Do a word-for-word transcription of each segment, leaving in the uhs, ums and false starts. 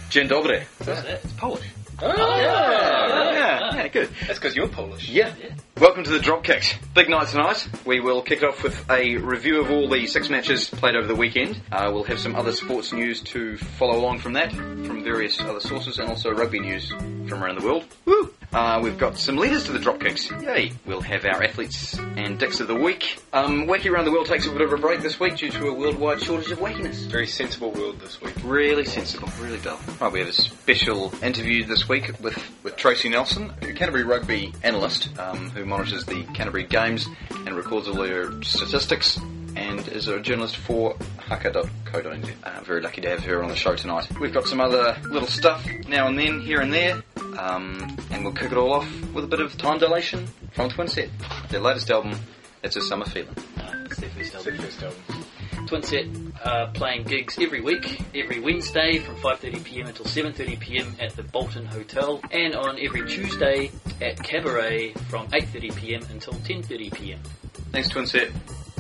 Dzień dobry. What's that? It's Polish. Oh, yeah. Yeah, yeah, yeah, good. That's because you're Polish. Yeah. yeah. Welcome to the Dropkicks. Big night tonight. We will kick it off with a review of all the six matches played over the weekend. Uh, we'll have some other sports news to follow along from that, from various other sources, and also rugby news from around the world. Woo! Uh, we've got some leaders to the Dropkicks. Yay! We'll have our athletes and dicks of the week. Um, Wacky Around the World takes a bit of a break this week due to a worldwide shortage of wackiness. Very sensible world this week. Really sensible, really dull. Right, we have a special interview this week with, with Tracy Nelson, a Canterbury rugby analyst um, who monitors the Canterbury games and records all their statistics, and is a journalist for haka dot co dot n z. Uh, very lucky to have her on the show tonight. We've got some other little stuff now and then, here and there, um, and we'll kick it all off with a bit of Time Dilation from Twinset. Their latest album, It's a Summer Feeling. Uh, it's their first album. It's their first album. Twinset uh, playing gigs every week, every Wednesday from five thirty p m until seven thirty p m at the Bolton Hotel, and on every Tuesday at Cabaret from eight thirty p m until ten thirty p m. Thanks, Twinset.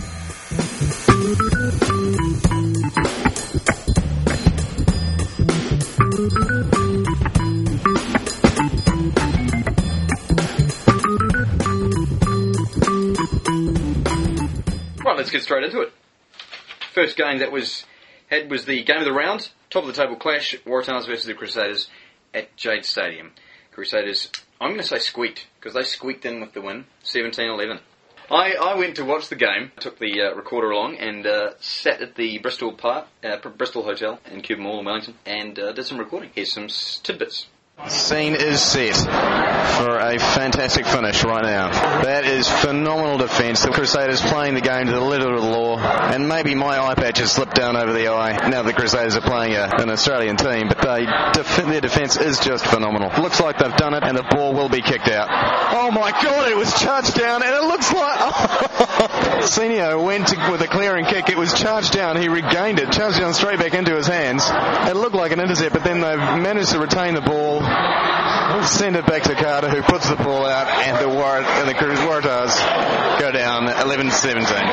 Right, let's get straight into it. First game that was had was the game of the round, top of the table clash, Waratahs versus the Crusaders at Jade Stadium. Crusaders, I'm going to say squeaked, because they squeaked in with the win, seventeen eleven. I, I went to watch the game, took the uh, recorder along, and uh, sat at the Bristol Park, uh, Bristol Hotel in Cuba Mall in Wellington, and uh, did some recording. Here's some tidbits. The scene is set for a fantastic finish right now. That is phenomenal defence. The Crusaders playing the game to the letter of the law, and maybe my eye patch has slipped down over the eye now the Crusaders are playing a, an Australian team, but they def- their defence is just phenomenal. Looks like they've done it, and the ball will be kicked out. Oh my God, it was charged down, and it looks like... Oh. Senio went to, with a clearing kick. It was charged down. He regained it, charged down straight back into his hands. It looked like an intercept, but then they've managed to retain the ball, send it back to Carter, who puts the ball out, and the, War- and the Waratahs go down eleven seventeen.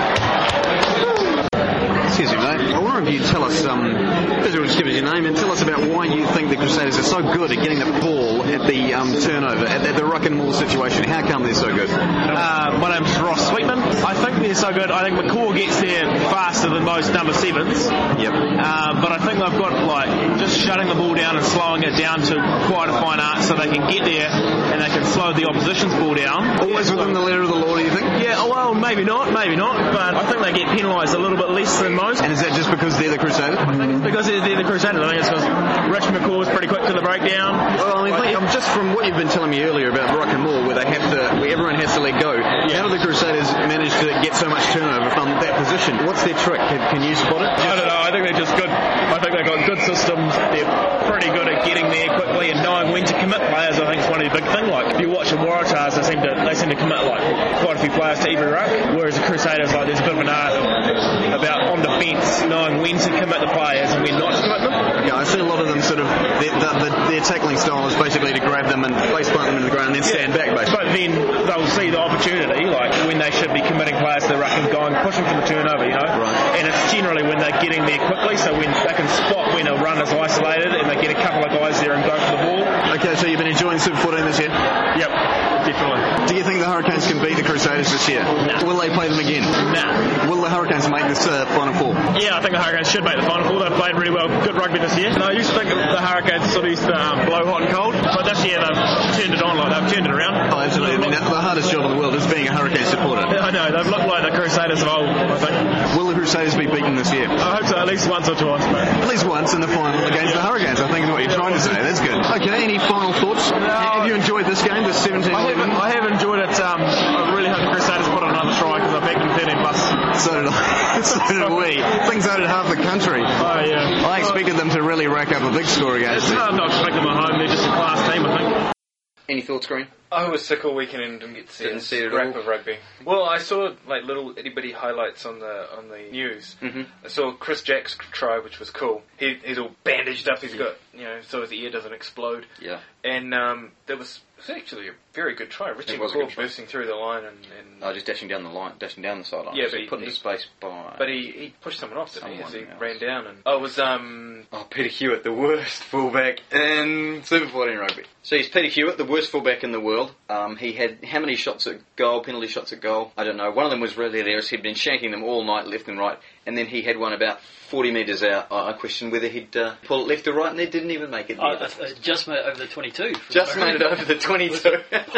Excuse me, mate. I wonder if you'd tell us, um, first of all, just give us your name and tell us about why you think the Crusaders are so good at getting the ball at the um, turnover, at, at the ruck and maul situation. How come they're so good? Uh, my name's Ross Sweetman. I think they're so good. I think McCaw gets there faster than most number sevens. Yep. Uh, but I think they've got, like, just shutting the ball down and slowing it down to quite a fine art so they can get there and they can slow the opposition's ball down. Always yeah, within the letter of the law, do you think? Yeah, well, maybe not, maybe not. But I think they get penalised a little bit less than most. And is that just because they're the Crusaders? I think it's because they're, they're the Crusaders. I think it's because Rich McCaw's pretty quick to the breakdown. Well, I mean, think, um, just from what you've been telling me earlier about ruck and maul, where they have to, where everyone has to let go, yeah. How do the Crusaders manage to get so much turnover from that position? What's their trick? Can, can you spot it? I don't know. I think they're just good. I think they've got good systems. They're pretty good at getting there quickly and knowing when to commit players. I think is one of the big things. Like if you watch the Waratahs, they seem to they seem to commit like quite a few players to every ruck, whereas the Crusaders, like there's a bit of an art about on defence knowing when to commit the players and when not to commit them. Yeah, I see a lot of them sort of their, the, the, their tackling style is basically to grab them and face plant them into the ground and then stand yeah. back. Basically. But then they'll see the opportunity, like when they should be committing players to the ruck and going pushing for the turnover, you know. Right. And it's generally when they're getting there quickly, so when they can spot when a run is isolated and they get a couple of guys there and go for the ball. Okay, so you've been enjoying Super fourteen this year? Yep, definitely. Do you think the Hurricanes can beat the Crusaders this year? Nah. Will they play them again? Nah. Will the Hurricanes make this uh, Final Four? Yeah, I think the Hurricanes should make the Final Four. They've played really well, good rugby this year. And I used to think the Hurricanes sort of used to um, blow hot and cold, but this year they've turned it on, like they've turned it around. Oh, absolutely. I mean, the hardest job in the world is being a Hurricane supporter. Yeah, I know. They've looked like the Crusaders of old, I think. Will the Crusaders be beaten this year? I hope so, at least once or twice, mate. At least once in the final against the Hurricanes, I think is what you're trying to say. That's good. Okay, any final thoughts? No. Have you enjoyed this game, this seventeen I have, I have enjoyed it. Um, I really hope the Crusaders put on another try because I backed them thirteen plus. So did I. So did we. I think so did half the country. Oh, yeah. I expected them to really rack up a big score against It's it. hard not to expect them at home. They're just a class team, I think. Any thoughts, Green? I was sick all weekend and didn't get to see Didn't a see it at scrap all. of rugby. Well, I saw like little itty bitty highlights on the on the news. Mm-hmm. I saw Chris Jack's try, which was cool. He, he's all bandaged up. He's got you you know, so his ear doesn't explode. Yeah. And um, there was, it was actually a very good try. Richie It was a good McCaw try. bursting through the line and... and Oh, just dashing down the line, dashing down the sideline. Yeah, so but he put he- into space by... But he, he pushed someone off, didn't he? As he Someone else. ran down. And oh, it was... um. Oh, Peter Hewitt, the worst fullback in Super fourteen rugby. So he's Peter Hewitt, the worst fullback in the world. Um, he had how many shots at goal, penalty shots at goal? I don't know. One of them was really hilarious. He'd been shanking them all night, left and right. And then he had one about forty metres out. I I questioned whether he'd uh, pull it left or right, and they didn't even make it. Oh, near. uh, uh, just made it over the twenty-two. Just made it over the twenty-two.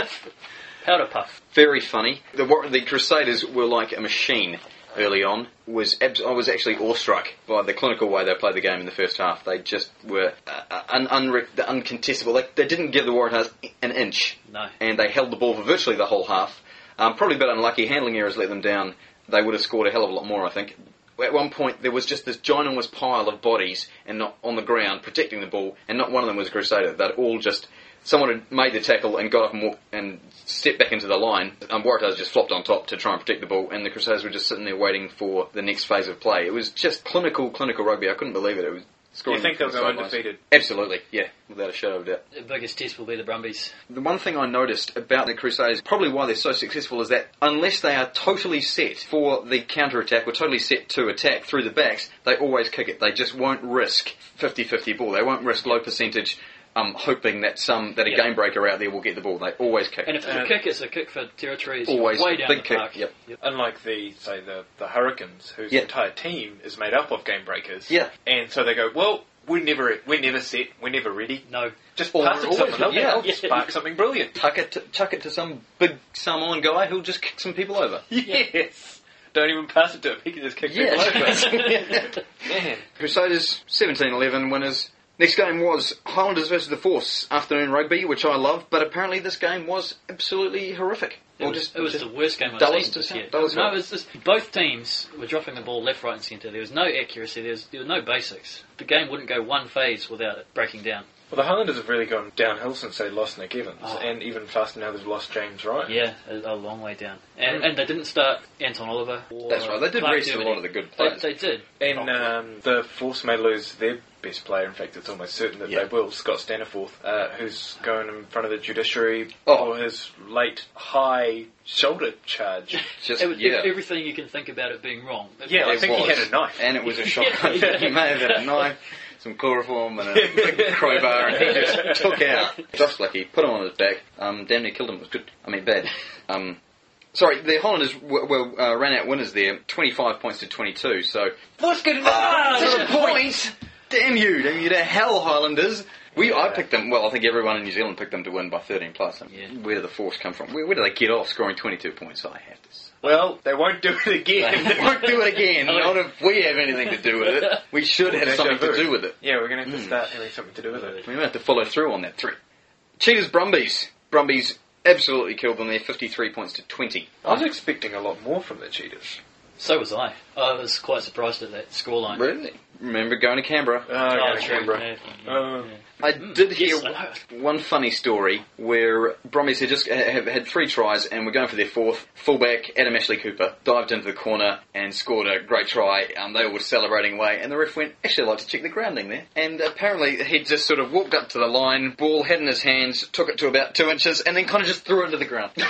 Powder puff. Very funny. The, War- the Crusaders were like a machine early on. Was abs- I was actually awestruck by the clinical way they played the game in the first half. They just were uh, un- unre- uncontestable. They, they didn't give the Waratahs an inch. No. And they held the ball for virtually the whole half. Um, probably a bit unlucky. Handling errors let them down. They would have scored a hell of a lot more, I think. At one point, there was just this ginormous pile of bodies and not on the ground protecting the ball, and not one of them was a Crusader. They'd all just... Someone had made the tackle and got up and, walk, and stepped back into the line. Um, Waratahs just flopped on top to try and protect the ball, and the Crusaders were just sitting there waiting for the next phase of play. It was just clinical, clinical rugby. I couldn't believe it. It was Do scoring you think they'll from go the sidelines. undefeated? Absolutely, yeah, without a shadow of a doubt. The biggest test will be the Brumbies. The one thing I noticed about the Crusaders, probably why they're so successful, is that unless they are totally set for the counter-attack or totally set to attack through the backs, they always kick it. They just won't risk fifty-fifty ball. They won't risk low percentage, um, hoping that some that a Yeah. game breaker out there will get the ball. They always kick. And if it's Uh, a kick, it's a kick for territory. It's Always way down big the kick, park. yep. Unlike the, say, the, the Hurricanes, whose Yeah. entire team is made up of game breakers. Yeah. And so they go, well, we're never, we're never set, we're never ready. No. Just Or pass it to always someone else, ready, yeah. they'll spark something brilliant. Tuck it, to, chuck it to some big Samoan guy who'll just kick some people over. Yes. Don't even pass it to him, he can just kick people over. Yeah. Man. Crusaders seventeen eleven winners. Next game was Highlanders versus the Force, afternoon rugby, which I love, but apparently this game was absolutely horrific. It Or was, just- it was just the worst game I've dullest seen this to- year. dullest No, one. it was just, both teams were dropping the ball left, right and centre. There was no accuracy, there was, there was no basics. The game wouldn't go one phase without it breaking down. Well, the Highlanders have really gone downhill since they lost Nick Evans, Oh. and even faster now they've lost James Wright. Yeah, a, a long way down. And, and they didn't start Anton Oliver. Or That's right, they did Clark rest a Germany. lot of the good They, players. they did. And um, the Force may lose their best player. In fact, it's almost certain that Yeah. they will. Scott Staniforth, uh, who's going in front of the judiciary Oh. for his late high shoulder charge. Just, It was yeah. everything you can think about it being wrong. Yeah, I It think he was. had a knife. And it was a shock. Yeah, yeah. He may have had a knife, some chloroform, and a big crowbar, and he just took out. Josh Lucky, put him on his back. Um, damn near killed him. It was good. I mean, bad. Um, sorry, the Highlanders w- w- uh, ran out winners there, twenty-five points to twenty-two. So, What's good ah, there's a point. Damn you, damn you to hell, Highlanders. We, I picked them. Well, I think everyone in New Zealand picked them to win by thirteen plus. I mean, Yeah. Where did the force come from? Where, where did they get off scoring twenty-two points? I have to say. Well, they won't do it again. They won't do it again. Not if we have anything to do with it. We should have something to do with it. Yeah, we're going to have to start having something to do with it. We might have to follow through on that threat. Cheetahs Brumbies. Brumbies absolutely killed them there, fifty-three points to twenty. I was expecting a lot more from the Cheetahs. So was I. I was quite surprised at that scoreline. Really? Remember going to Canberra. Oh, Oh, yeah, true. Canberra. Yeah, yeah, Uh, yeah. I did hear yes, I know. one funny story where Brumbies had just have had three tries and were going for their fourth. Fullback Adam Ashley Cooper dived into the corner and scored a great try. Um, they all were celebrating away, and the ref went, actually, I'd like to check the grounding there. And apparently he just sort of walked up to the line, ball had in his hands, took it to about two inches, and then kind of just threw it into the ground. And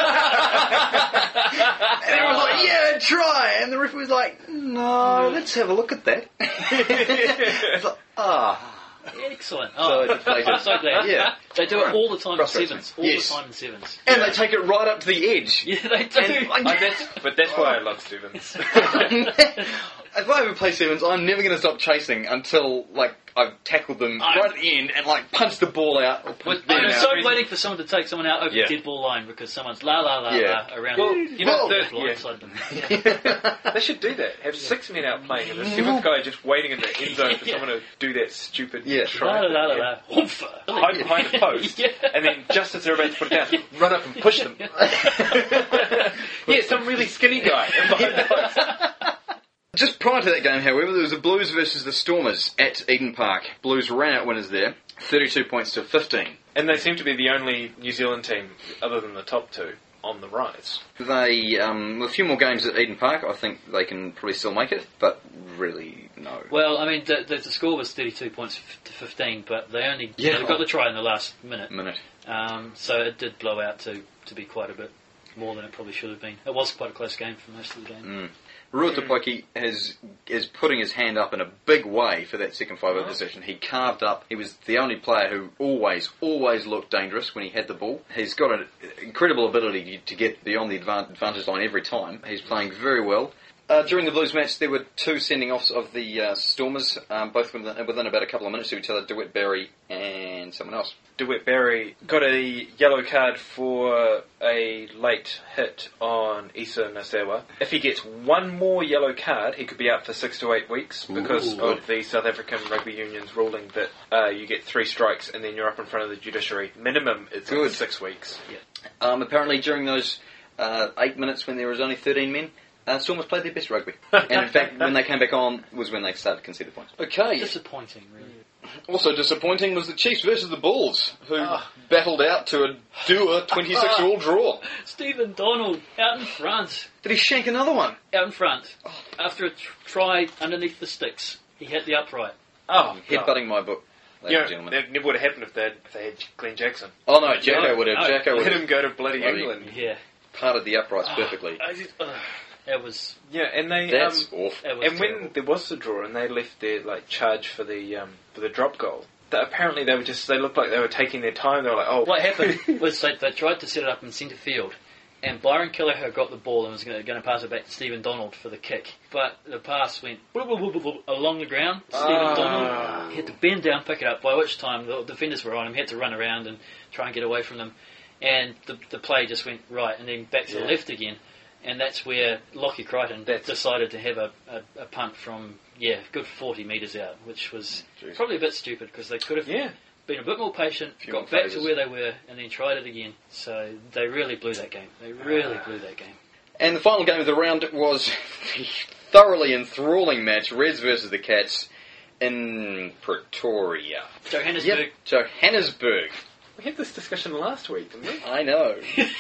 everyone was like, yeah, try! And the ref was like, no, let's have a look at that. It's like, ah. Excellent. So Oh, deflated. I'm so glad. Yeah. They do it all the time in Frustrates sevens. me. All Yes. the time in sevens. And they take it right up to the edge. Yeah, they do. And, like, I guess, but that's why I love Stevens. if I ever play sevens, I'm never going to stop chasing until, like, I've tackled them I- right at the end and, like, punched the ball out. Or punched them I'm out. so waiting for someone to take someone out over Yeah. the dead ball line because someone's la la la Yeah. la around Well, the, you know, the the- floor yeah. inside them. They should do that. Have six men out playing and the seventh guy just waiting in the end zone for Yeah. someone to do that stupid Yeah. La try. la la la la. Humph. Hide behind a post, Yeah. and then just as they're about to put it down, run up and push them. Yeah, some really skinny guy behind the post. Just prior to that game, however, there was the Blues versus the Stormers at Eden Park. Blues ran out winners there, thirty-two points to fifteen. And they seem to be the only New Zealand team, other than the top two, on the rise. They, um, with a few more games at Eden Park, I think they can probably still make it, but really no. Well, I mean, the, the, the score was thirty-two points to fifteen, but they only Yeah. they got the try in the last minute. minute. Um, so it did blow out to, to be quite a bit more than it probably should have been. It was quite a close game for most of the game. Mm. Ruotapoiki is is putting his hand up in a big way for that second five-over decision. He carved up. He was the only player who always, always looked dangerous when he had the ball. He's got an incredible ability to get beyond the advan- advantage line every time. He's playing very well. Uh, during the Blues match, there were two sending-offs of the uh, Stormers, um, both within, within about a couple of minutes of each other, DeWitt Barry and someone else. DeWitt Barry got a yellow card for a late hit on Issa Nasewa. If he gets one more yellow card, he could be out for six to eight weeks because Ooh. of the South African Rugby Union's ruling that uh, you get three strikes and then you're up in front of the judiciary. Minimum is like Good. six weeks. Um, apparently, during those uh, eight minutes when there was only thirteen men, Uh, Stormers played their best rugby. And in fact, when they came back on was when they started to concede points. Okay. Disappointing, really. Also disappointing was the Chiefs versus the Bulls, who battled out to a doer twenty-six all draw. Stephen Donald out in front. Did he shank another one? Out in front. After a tr- try underneath the sticks, he hit the upright. Oh, Headbutting my book, ladies You and know, gentlemen. that never would have happened if they had, if they had Glenn Jackson. Oh no, Jacko No, would have. no. Jacko would Let have him go to bloody Bloody- England. Yeah. parted the uprights perfectly. I just, ugh. It was... Yeah, and they That's um, awful. It was and terrible. when there was the draw and they left their like charge for the um, for the drop goal, that apparently they were just they looked like they were taking their time. They were like, oh, What happened was they, they tried to set it up in centre field, and Byron Kelleher got the ball and was going to pass it back to Stephen Donald for the kick. But the pass went whoop, whoop, whoop, whoop, along the ground. Stephen Ah. Donald had to bend down, pick it up, by which time the defenders were on him. He had to run around and try and get away from them. And the, the play just went right and then back to Yeah. the left again. And that's where Lockie Crichton That's- decided to have a, a, a punt from, yeah, good forty metres out, which was Jeez. probably a bit stupid because they could have yeah. been a bit more patient, Few got more back to phases. where they were, and then tried it again. So they really blew that game. They really blew that game. And the final game of the round was the thoroughly enthralling match, Reds versus the Cats in Pretoria. Johannesburg. Johannesburg. We had this discussion last week, didn't we? I know.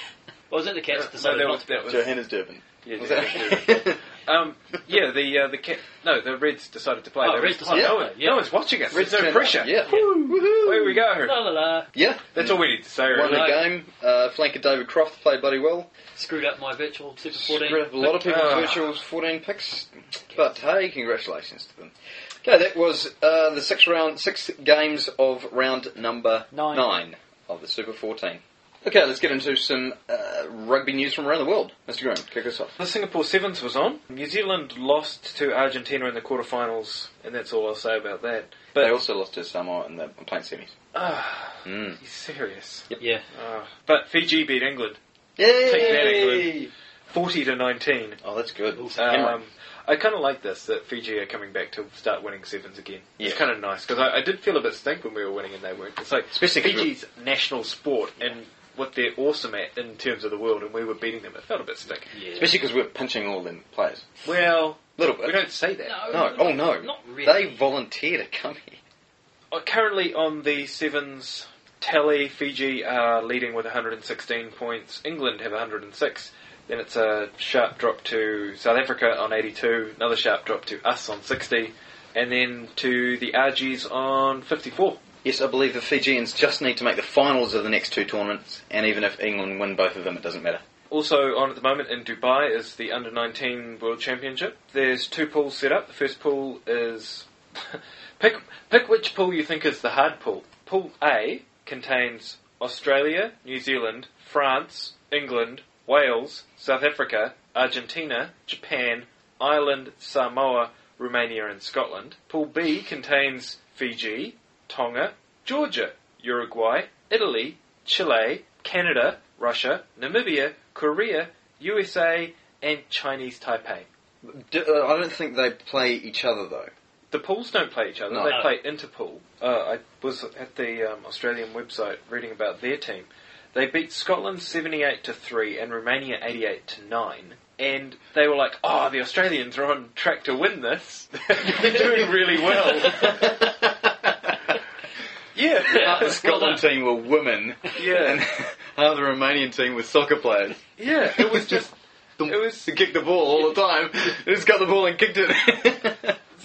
Was it the Cats No, decided that not was- to that play? was- Johannesburg. Yeah, Was Johannesburg. that? Um, yeah, the uh, the cat. No, the Reds decided to play. Oh, They Reds were- decided no, to one- play, yeah. no one's watching us. Reds There's no turned pressure. up, Yeah. Away we go. La la la. Yeah. That's all we need to say. Won Really. the game. Uh, flanker David Croft played bloody well. Screwed up my virtual Super fourteen. Screwed up a lot of people's Ah. virtuals, fourteen picks. But hey, congratulations to them. Okay, that was uh, the six round, six games of round number Nine. nine of the Super fourteen. Okay, let's get into some uh, rugby news from around the world. Mister Graham, kick us off. The Singapore Sevens was on. New Zealand lost to Argentina in the quarterfinals, and that's all I'll say about that. But They also lost to Samoa in the playing semis. ah, Mm. you serious? Yeah. Ah. But Fiji beat England, Yay! Take that, England. forty to nineteen. Oh, that's good. Um, I kind of like this, that Fiji are coming back to start winning sevens again. It's Yeah. kind of nice, because I, I did feel a bit stink when we were winning and they weren't. It's like Especially 'cause Fiji's national sport and what they're awesome at in terms of the world, and we were beating them. It felt a bit stink. Yeah. Especially because we're pinching all them players. Well, Little bit. we don't say that. No, oh no. Not really. They volunteer to come here. Uh, currently on the sevens tally, Fiji are leading with one hundred sixteen points. England have one hundred six. Then it's a sharp drop to South Africa on eighty-two. Another sharp drop to us on sixty. And then to the R Gs on fifty-four. Yes, I believe the Fijians just need to make the finals of the next two tournaments, and even if England win both of them, it doesn't matter. Also on at the moment in Dubai is the under nineteen World Championship. There's two pools set up. The first pool is... pick pick which pool you think is the hard pool. Pool A contains Australia, New Zealand, France, England, Wales, South Africa, Argentina, Japan, Ireland, Samoa, Romania and Scotland. Pool B contains Fiji, Tonga, Georgia, Uruguay, Italy, Chile, Canada, Russia, Namibia, Korea, U S A, and Chinese Taipei. D- uh, I don't think they play each other, though. The pools don't play each other, No. they No. play interpool. Uh, I was at the um, Australian website reading about their team. They beat Scotland seventy-eight to three and Romania eighty-eight to nine. And they were like, oh, the Australians are on track to win this. They're doing really well. Yeah. Half the Scotland team were women, Yeah. and half the Romanian team were soccer players. Yeah, it was just... It was- to kick the ball all the time. They just got the ball and kicked it.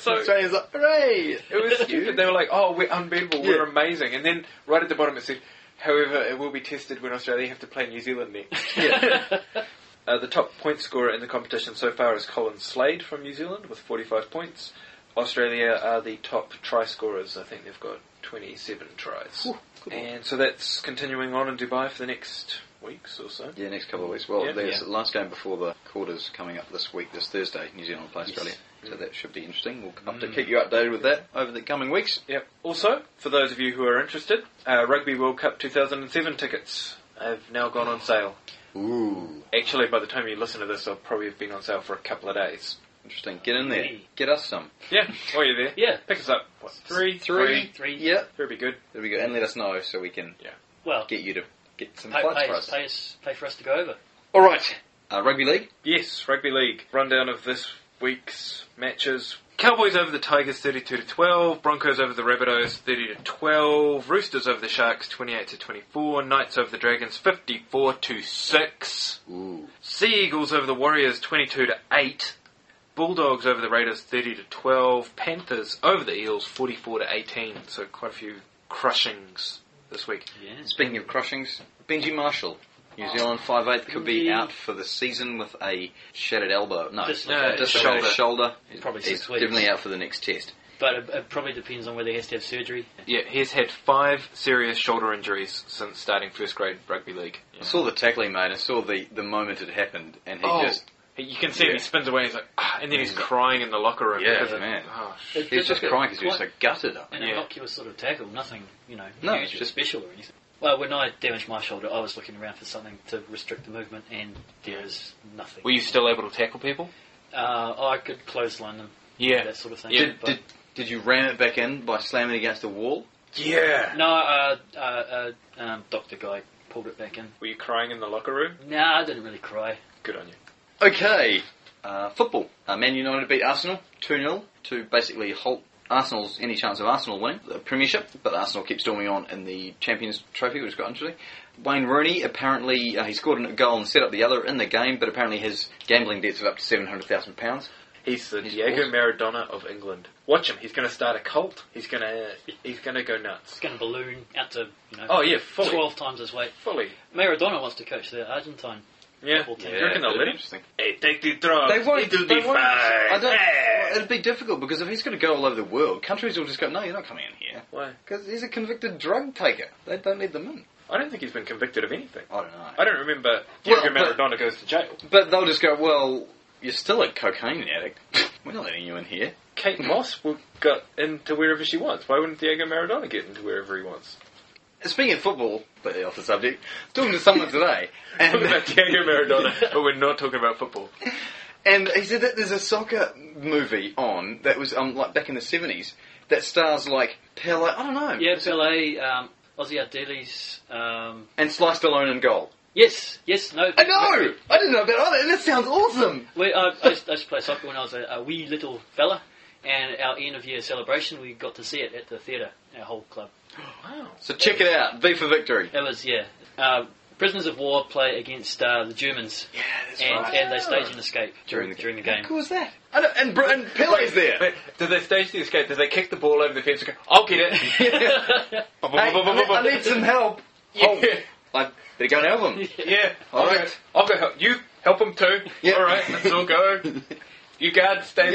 So Australia's like, hooray! it was stupid. They were like, "Oh, we're unbeatable. Yeah. We're amazing." And then right at the bottom it said, "However, it will be tested when Australia have to play New Zealand next." Yeah. Uh, the top point scorer in the competition so far is Colin Slade from New Zealand with forty-five points. Australia are the top try scorers. I think they've got twenty-seven tries. Ooh, and so that's continuing on in Dubai for the next weeks or so. Yeah, next couple of weeks. Well, Yeah. there's Yeah. the last game before the quarters coming up this week, this Thursday. New Zealand play Australia. So that should be interesting. We'll have to keep you updated with that over the coming weeks. Yep. Also, for those of you who are interested, uh, Rugby World Cup two thousand seven tickets have now gone on sale. Ooh, Actually, by the time you listen to this, they'll probably have been on sale for a couple of days. interesting. Get in there. Hey. Get us some. Yeah, while you're there, Yeah. pick us up. What, three? Three. Three. Yeah. That'd be good. There we go. And let us know so we can Well, get you to get some pay, flights pay, for us, us. pay, us, pay for us to go over. All right. Uh, rugby league. Yes, Rugby League. Rundown of this week's matches. Cowboys over the Tigers thirty-two to twelve, Broncos over the Rabbitohs thirty to twelve, Roosters over the Sharks twenty-eight to twenty-four, Knights over the Dragons fifty-four to six, Ooh. Sea Eagles over the Warriors twenty-two to eight, Bulldogs over the Raiders thirty to twelve, Panthers over the Eels forty-four to eighteen. So quite a few crushings this week. Yeah. Speaking of crushings, Benji Marshall, New Zealand five eight, could be Indeed. out for the season with a shattered elbow. No, Dislocated dislocated shoulder. shoulder. Probably He's six weeks. definitely out for the next test. But it, it probably depends on whether he has to have surgery. Yeah, he's had five serious shoulder injuries since starting first grade rugby league. I saw the tackle he made. I saw the, the moment it happened, and he Oh. just You can see him, Yeah. he spins away and he's like, ah, and then he's crying in the locker room. Yeah, because of- man. Oh, It- he was it's just like a- crying because he was so quite gutted. An Yeah. innocuous sort of tackle, nothing, you know, No, huge it's or just- special or anything. Well, when I damaged my shoulder, I was looking around for something to restrict the movement, and there is nothing. Were you still able to tackle people? Uh, I could clothesline them, Yeah. that sort of thing. Did, but did, did you ram it back in by slamming it against the wall? Yeah. no, uh, uh, uh, um, doctor guy pulled it back in. Were you crying in the locker room? Nah, I didn't really cry. Good on you. Okay, uh, football. Uh, Man United beat Arsenal two nil to basically halt Arsenal's any chance of Arsenal winning the Premiership, but Arsenal keep storming on in the Champions Trophy, which is quite interesting. Wayne Rooney, apparently, uh, he scored a goal and set up the other in the game, but apparently his gambling debts are up to seven hundred thousand pounds. He's the He's Diego awesome. Maradona of England. Watch him. He's going to start a cult. He's going to he's going to go nuts. It's going to balloon out to, you know, Oh yeah, fully. twelve times his weight. Fully. Maradona wants to coach the Argentine. Yeah. Football team. You reckon they'll let him? Interesting. Hey, take the drugs. They won't. It'll they be won't. fine. I don't, Hey. it'd be difficult because if he's going to go all over the world, countries will just go, no, you're not coming in here. Why? Because he's a convicted drug taker. They don't need them in. I don't think he's been convicted of anything. I don't know. I don't remember Well, Diego but- Maradona goes to jail. But they'll just go, well, you're still a cocaine addict. We're not letting you in here. Kate Moss will get into wherever she wants. Why wouldn't Diego Maradona get into wherever he wants? Speaking of football, but off the subject, talking to someone today, and, Talking about Diego Maradona, but we're not talking about football. and he said that there's a soccer movie on that was um, like back in the seventies that stars like Pele, I don't know, Yeah, Pele, um, Ozzy Ardele's, um, and Sly Stallone in goal. yes, yes, no. I know! I didn't know about that, and that sounds awesome! We, I, I, used, I used to play soccer when I was a, a wee little fella, and our end of year celebration, we got to see it at the theatre, our whole club. Wow. So check it out, V for Victory. It was, yeah. Uh, prisoners of war play against uh, the Germans, Yeah, that's and, right. and they stage an escape during, the, during the How game. cool is that? I know, and, Br- and Pele's there. Wait, did they stage the escape? Did they kick the ball over the fence and go, I'll get it? Hey, I, need, I need some help. Yeah. Oh, I better go and help him. Yeah. All I'll right. Go, I'll go help. You help him too. Yeah. All right, let's all go. You guards, stay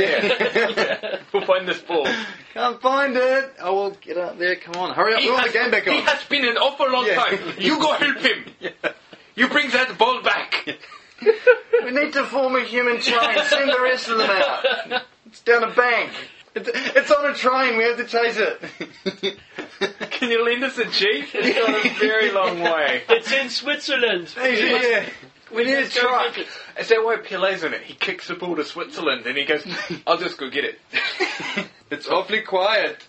there. We'll find this ball. Can't find it. I will get out there. Come on, hurry up. He We want has, the game back on. he has been an awful long Yeah. time. You go help him. Yeah. You bring that ball back. We need to form a human chain. Send the rest of them out. It's down a bank. It's, it's on a train. We have to chase it. Can you lend us a jeep? It's got a very long way. It's in Switzerland! yeah. We need a Let's go truck. get it. Is that why Pele's in it? He kicks the ball to Switzerland and he goes, I'll just go get it. It's awfully quiet.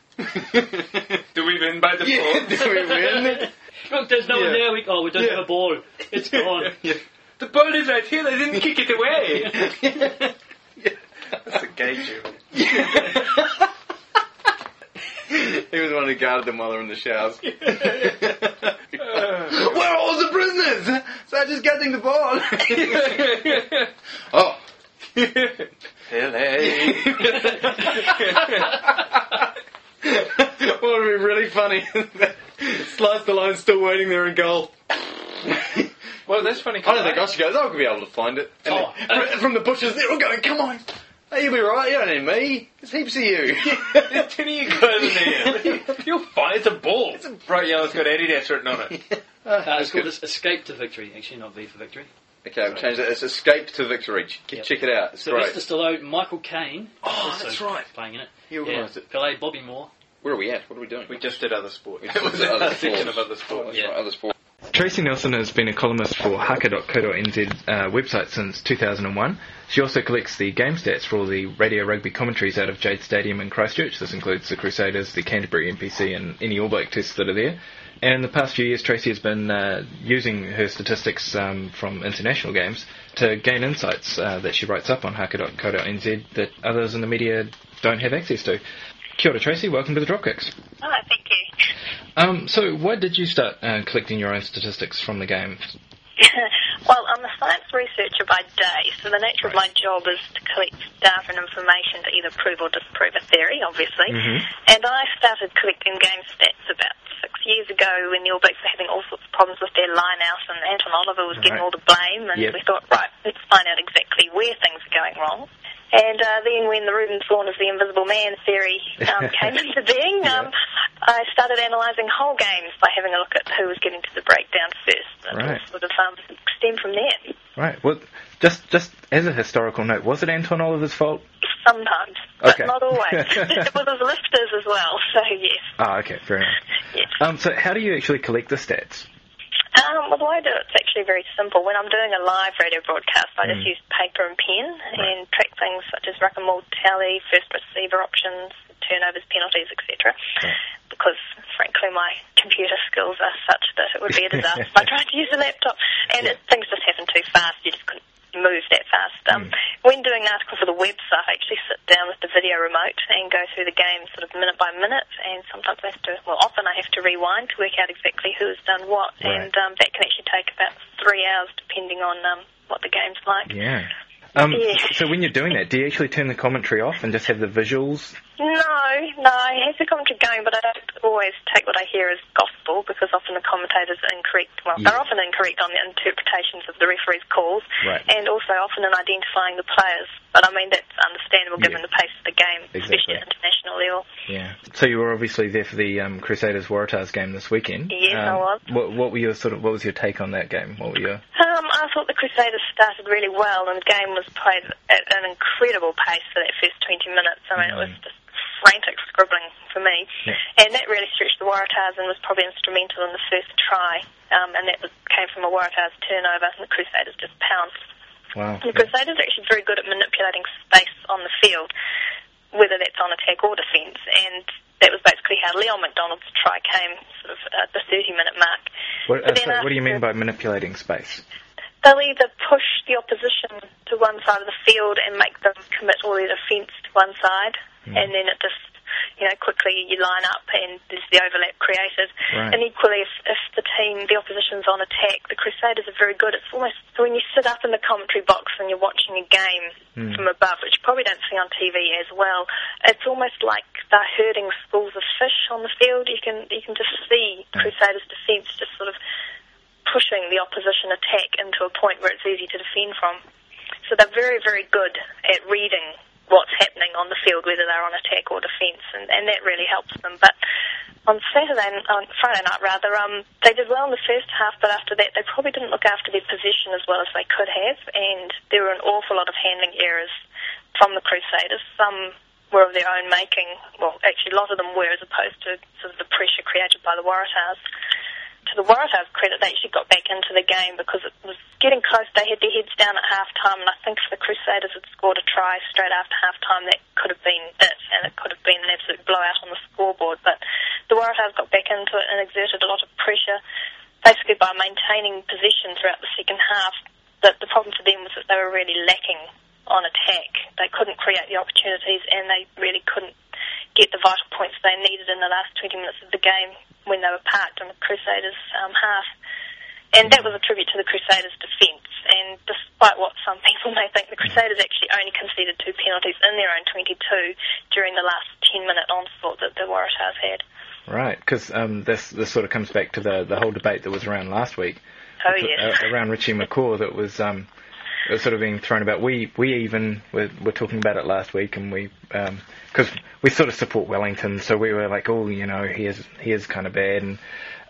Do we win by the Yeah, ball? do we win? Look, there's no one Yeah. there. We, oh, we don't Yeah. have a ball. It's gone. Yeah. The ball is right here. They didn't kick it away. That's a gay German. He was the one who guarded them while they were in the showers. Where are all the prisoners? So I just getting the ball. Oh. Pele. What would be really funny? Slice the line still waiting there in goal. Well, that's funny. I don't think I should go. I'll be able to find it. And Oh, then, uh, from the bushes, they're all going, come on. Hey, you'll be right. You don't need me. There's heaps of you. There's ten of you guys in there. You're fine. It's a ball. It's a bright yellow. It's got Adidas written on it. Uh, it's called this Escape to Victory, actually, not V for Victory. Okay, I've changed it. It's Escape to Victory. Ch- Yep. Check it out. It's Sylvester great. Stallone, Michael Caine. Oh, also that's right. Playing in it. He organised yeah. it. Pele, Bobby Moore. Where are we at? What are we doing? We just did other sport. We It just was did a other section sports. of other sport. That's Yeah. right, other sport. Tracy Nelson has been a columnist for haka dot co dot n z uh, website since two thousand one. She also collects the game stats for all the radio rugby commentaries out of Jade Stadium in Christchurch. This includes the Crusaders, the Canterbury N P C and any All Black tests that are there. And in the past few years, Tracy has been uh, using her statistics um, from international games to gain insights uh, that she writes up on haka dot co dot n z that others in the media don't have access to. Kia ora, Tracy. Welcome to the Dropkicks. Oh, thank you. Um, so why did you start uh, collecting your own statistics from the game? Well, I'm a science researcher by day, so the nature of my job is to collect data and information to either prove or disprove a theory, obviously. Mm-hmm. And I started collecting game stats about six years ago when the All Blacks were having all sorts of problems with their line-out and Anton Oliver was getting Right. all the blame, and Yep. we thought, right, let's find out exactly where things are going wrong. And uh, then when the Reuben Saunders, the Invisible Man theory um, came into being, um, I started analysing whole games by having a look at who was getting to the breakdown first. And Right. it sort of um, stemmed from there. Right. Well, just just as a historical note, was it Anton Oliver's fault? Sometimes, but Okay. not always. It was his lifters as well, so yes. Ah, okay, fair enough. yes. Um, so how do you actually collect the stats? Um, well, the way I do it, it's actually very simple. When I'm doing a live radio broadcast, I just Mm. use paper and pen and track things such as ruck and maul tally, first receiver options, turnovers, penalties, et cetera. Right. Because, frankly, my computer skills are such that it would be a disaster if I tried to use a laptop. And it, things just happen too fast. You just couldn't move that fast. Um, Mm. When doing an article for the website, I actually sit down with the video remote and go through the game sort of minute by minute, and sometimes I have to, well, often I have to rewind to work out exactly who has done what, Right. and um, that can actually take about three hours depending on um, what the game's like. Yeah. Um, Yeah. So when you're doing that, do you actually turn the commentary off and just have the visuals? No, no, I have the commentary going, but I don't always take what I hear as gospel, because often the commentators are incorrect. Well, Yeah. they're often incorrect on the interpretations of the referee's calls, Right. and also often in identifying the players. But I mean, that's understandable Yeah. given the pace of the game, Exactly. especially at international level. Yeah. So you were obviously there for the um, Crusaders Waratahs game this weekend. Yes, I um, was. What, what were your sort of? What was your take on that game? What were your? Um, I thought the Crusaders started really well, and the game was played at an incredible pace for that first twenty minutes. I mean, it was Mm. just frantic scribbling for me. Yeah. And that really stretched the Waratahs and was probably instrumental in the first try. Um, and that was, came from a Waratahs turnover, and the Crusaders just pounced. Wow. The Crusaders are actually very good at manipulating space on the field, whether that's on attack or defence. And that was basically how Leon McDonald's try came, sort of at the thirty-minute mark. What, But uh, then sorry, what do you after- mean by manipulating space? They'll either push the opposition to one side of the field and make them commit all their defence to one side, Mm. and then it just, you know, quickly you line up and there's the overlap created. Right. And equally, if, if the team, the opposition's on attack, the Crusaders are very good. It's almost, so when you sit up in the commentary box and you're watching a game Mm. from above, which you probably don't see on T V as well, it's almost like they're herding schools of fish on the field. You can, you can just see Mm. Crusaders' defence just sort of pushing the opposition attack into a point where it's easy to defend from. So they're very, very good at reading what's happening on the field, whether they're on attack or defence, and, and that really helps them. But on Saturday, on Friday night rather, um, they did well in the first half, but after that they probably didn't look after their possession as well as they could have, and there were an awful lot of handling errors from the Crusaders. Some were of their own making, well, actually a lot of them were, as opposed to sort of the pressure created by the Waratahs. To the Waratahs' credit, they actually got back into the game because it was getting close. They had their heads down at half-time, and I think if the Crusaders had scored a try straight after half-time, that could have been it, and it could have been an absolute blowout on the scoreboard. But the Waratahs got back into it and exerted a lot of pressure, basically by maintaining possession throughout the second half. But the problem for them was that they were really lacking on attack. They couldn't create the opportunities, and they really couldn't get the vital points they needed in the last twenty minutes of the game when they were parked in the Crusaders' um, half. And that was a tribute to the Crusaders' defence. And despite what some people may think, the Crusaders actually only conceded two penalties in their own twenty-two during the last ten-minute onslaught that the Waratahs had. Right, because um, this this sort of comes back to the the whole debate that was around last week. Oh, yes. Uh, around Richie McCaw that was, um, it was sort of being thrown about. We we even were, were talking about it last week, and we because um, we sort of support Wellington, so we were like, oh, you know, he is he is kind of bad. And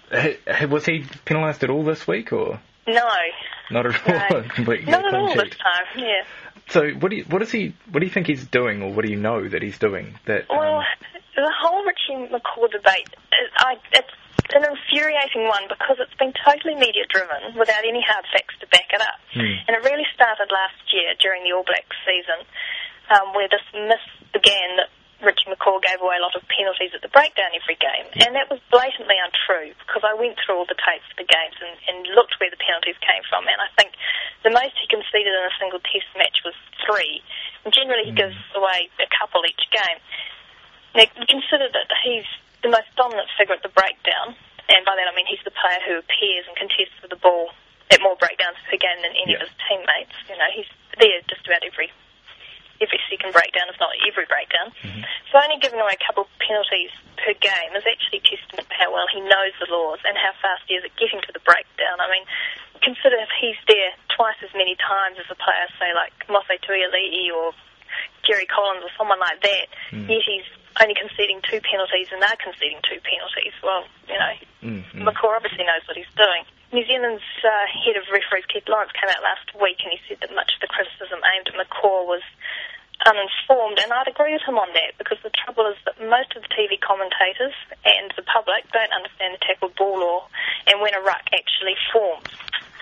uh, was he penalised at all this week, or no? Not at all. No. Complete, Not at all sheet. this time. Yeah. So what do you what does he what do you think he's doing, or what do you know that he's doing? That well, um, the whole Richie McCaw debate, I, it's an infuriating one because it's been totally media-driven without any hard facts to back it up. Hmm. And it really started last year during the All Blacks season, um, where this myth began that Richie McCaw gave away a lot of penalties at the breakdown every game. And that was blatantly untrue because I went through all the tapes of the games and, and looked where the penalties came from. And I think the most he conceded in a single test match was three. And generally he gives away a couple each game. Now, consider that he's the most dominant figure at the breakdown, and by that I mean he's the player who appears and contests with the ball at more breakdowns per game than any yeah. of his teammates. You know, he's there just about every every second breakdown, if not every breakdown. Mm-hmm. So only giving away a couple of penalties per game is actually testament to how well he knows the laws and how fast he is at getting to the breakdown. I mean, consider if he's there twice as many times as a player, say, like Mofe Tuiali'i or Jerry Collins or someone like that, mm. yet he's only conceding two penalties and they're conceding two penalties. Well, you know, mm-hmm. McCaw obviously knows what he's doing. New Zealand's uh, head of referees, Keith Lawrence, came out last week and he said that much of the criticism aimed at McCaw was uninformed, and I'd agree with him on that because the trouble is that most of the T V commentators and the public don't understand the tackle ball law and when a ruck actually forms.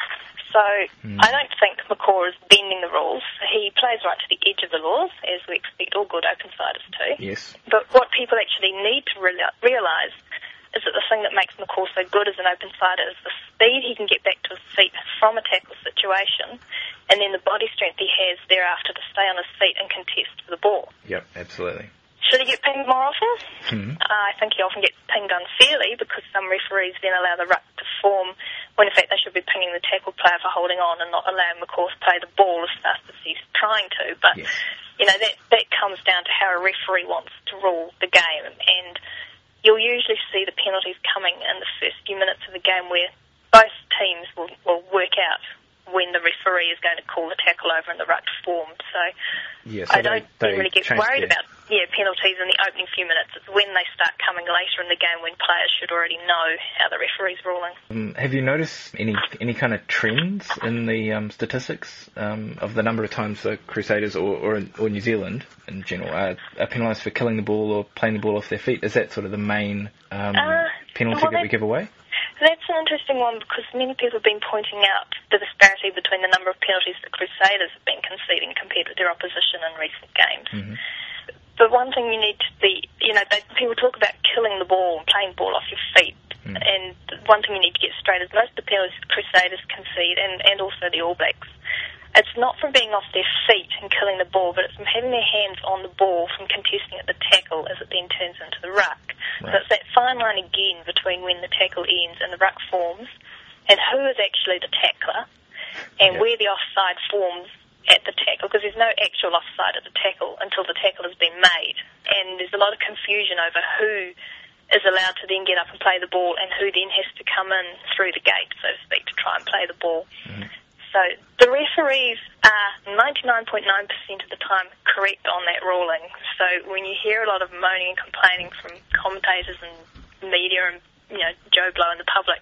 So mm. I don't think McCaw is bending the rules. He plays right to the edge of the laws, as we expect all good open-siders to. Yes. But what people actually need to re- realise is that the thing that makes McCaw so good as an open-sider is the speed he can get back to his feet from a tackle situation, and then the body strength he has thereafter to stay on his feet and contest for the ball. Yep, absolutely. Should he get pinged more often? Mm-hmm. Uh, I think he often gets pinged unfairly because some referees then allow the ruck to form when in fact they should be pinging the tackle player for holding on and not allowing McCaw to play the ball as fast as he's trying to. But, yes. you know, that, that comes down to how a referee wants to rule the game. And you'll usually see the penalties coming in the first few minutes of the game where both teams will, will work out when the referee is going to call the tackle over and the ruck formed. So, yeah, so I don't they, they really get worried their... about yeah penalties in the opening few minutes. It's when they start coming later in the game when players should already know how the referee's ruling. Um, have you noticed any any kind of trends in the um, statistics um, of the number of times the Crusaders or, or, or New Zealand in general are, are penalised for killing the ball or playing the ball off their feet? Is that sort of the main um, uh, penalty well, that we give away? That's an interesting one because many people have been pointing out the disparity between the number of penalties that Crusaders have been conceding compared with their opposition in recent games. Mm-hmm. But one thing you need to be, you know, they, people talk about killing the ball and playing the ball off your feet. Mm. And one thing you need to get straight is most of the penalties Crusaders concede, and, and also the All Blacks, it's not from being off their feet and killing the ball, but it's from having their hands on the ball, from contesting at the tackle as it then turns into the ruck. Right. So it's that fine line again between when the tackle ends and the ruck forms, and who is actually the tackler, and yep. where the offside forms at the tackle, because there's no actual offside at the tackle until the tackle has been made. And there's a lot of confusion over who is allowed to then get up and play the ball and who then has to come in through the gate, so to speak, to try and play the ball. Mm-hmm. So the referees are ninety-nine point nine percent of the time correct on that ruling. So when you hear a lot of moaning and complaining from commentators and media and, you know, Joe Blow and the public,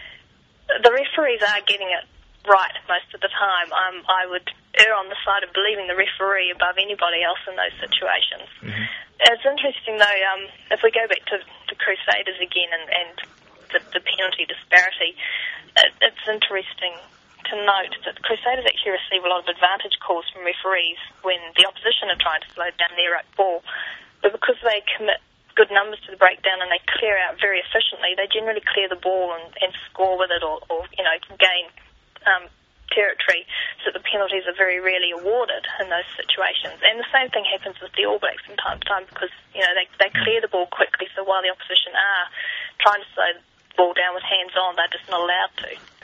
the referees are getting it right most of the time. Um, I would err on the side of believing the referee above anybody else in those situations. Mm-hmm. It's interesting, though, um, if we go back to the Crusaders again and, and the, the penalty disparity, it, it's interesting to note that the Crusaders actually receive a lot of advantage calls from referees when the opposition are trying to slow down their ruck ball. But because they commit good numbers to the breakdown and they clear out very efficiently, they generally clear the ball and, and score with it or, or you know, gain um, territory, so the penalties are very rarely awarded in those situations. And the same thing happens with the All Blacks from time to time because, you know, they, they clear the ball quickly, so while the opposition are trying to slow the ball down with hands on, they're just not allowed to.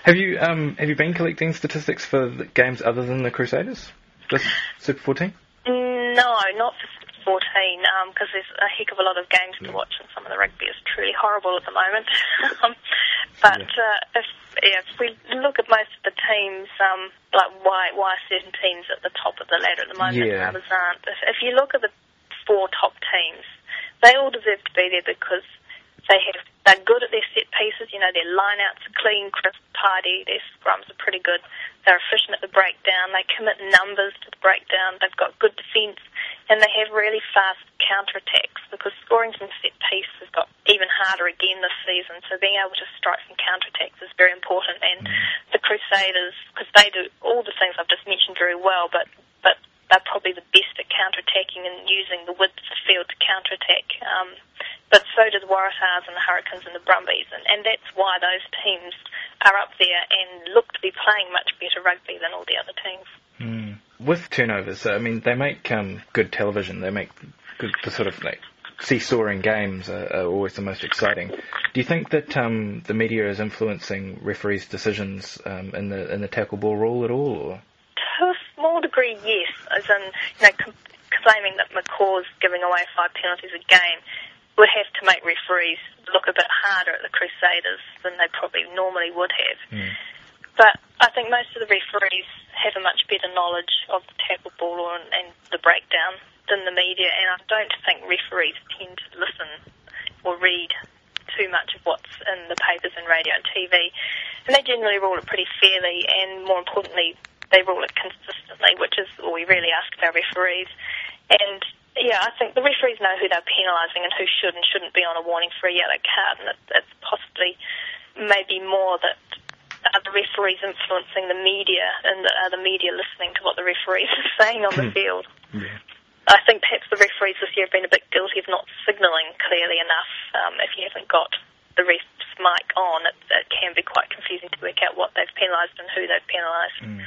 Have you um have you been collecting statistics for the games other than the Crusaders? This Super fourteen? No, not for Super fourteen, because um, there's a heck of a lot of games to watch, and some of the rugby is truly horrible at the moment. um, but yeah. Uh, if, yeah, if we look at most of the teams, um, like why why are certain teams at the top of the ladder at the moment yeah. and others aren't? If, if you look at the four top teams, they all deserve to be there because they have they're good at their set pieces. You know, their lineouts are clean, crisp, tidy. Their scrums are pretty good. They're efficient at the breakdown. They commit numbers to the breakdown. They've got good defence, and they have really fast counter-attacks because scoring from set piece has got even harder again this season. So being able to strike from counter-attacks is very important. And the Crusaders, because they do all the things I've just mentioned very well, but but they're probably the best at counter-attacking and using the width of the field to counter-attack. Um, but so do the Waratahs and the Hurricanes and the Brumbies, and, and that's why those teams are up there and look to be playing much better rugby than all the other teams. Mm. With turnovers, I mean, they make um, good television. They make good, the sort of like seesawing games are, are always the most exciting. Do you think that um, the media is influencing referees' decisions um, in the in the tackle ball rule at all? Or? To a small degree, yes. As in, you know, com- claiming that McCaw's giving away five penalties a game would have to make referees look a bit harder at the Crusaders than they probably normally would have. Mm. But I think most of the referees have a much better knowledge of the tackle ball and, and the breakdown than the media, and I don't think referees tend to listen or read too much of what's in the papers and radio and T V. And they generally rule it pretty fairly, and more importantly, they rule it consistently, which is all we really ask of our referees. And yeah, I think the referees know who they're penalising and who should and shouldn't be on a warning for a yellow card, and it, it's possibly maybe more that are the referees influencing the media and the, are the media listening to what the referees are saying on the field. Yeah. I think perhaps the referees this year have been a bit guilty of not signalling clearly enough. Um, if you haven't got the ref's mic on, it, it can be quite confusing to work out what they've penalised and who they've penalised. Mm.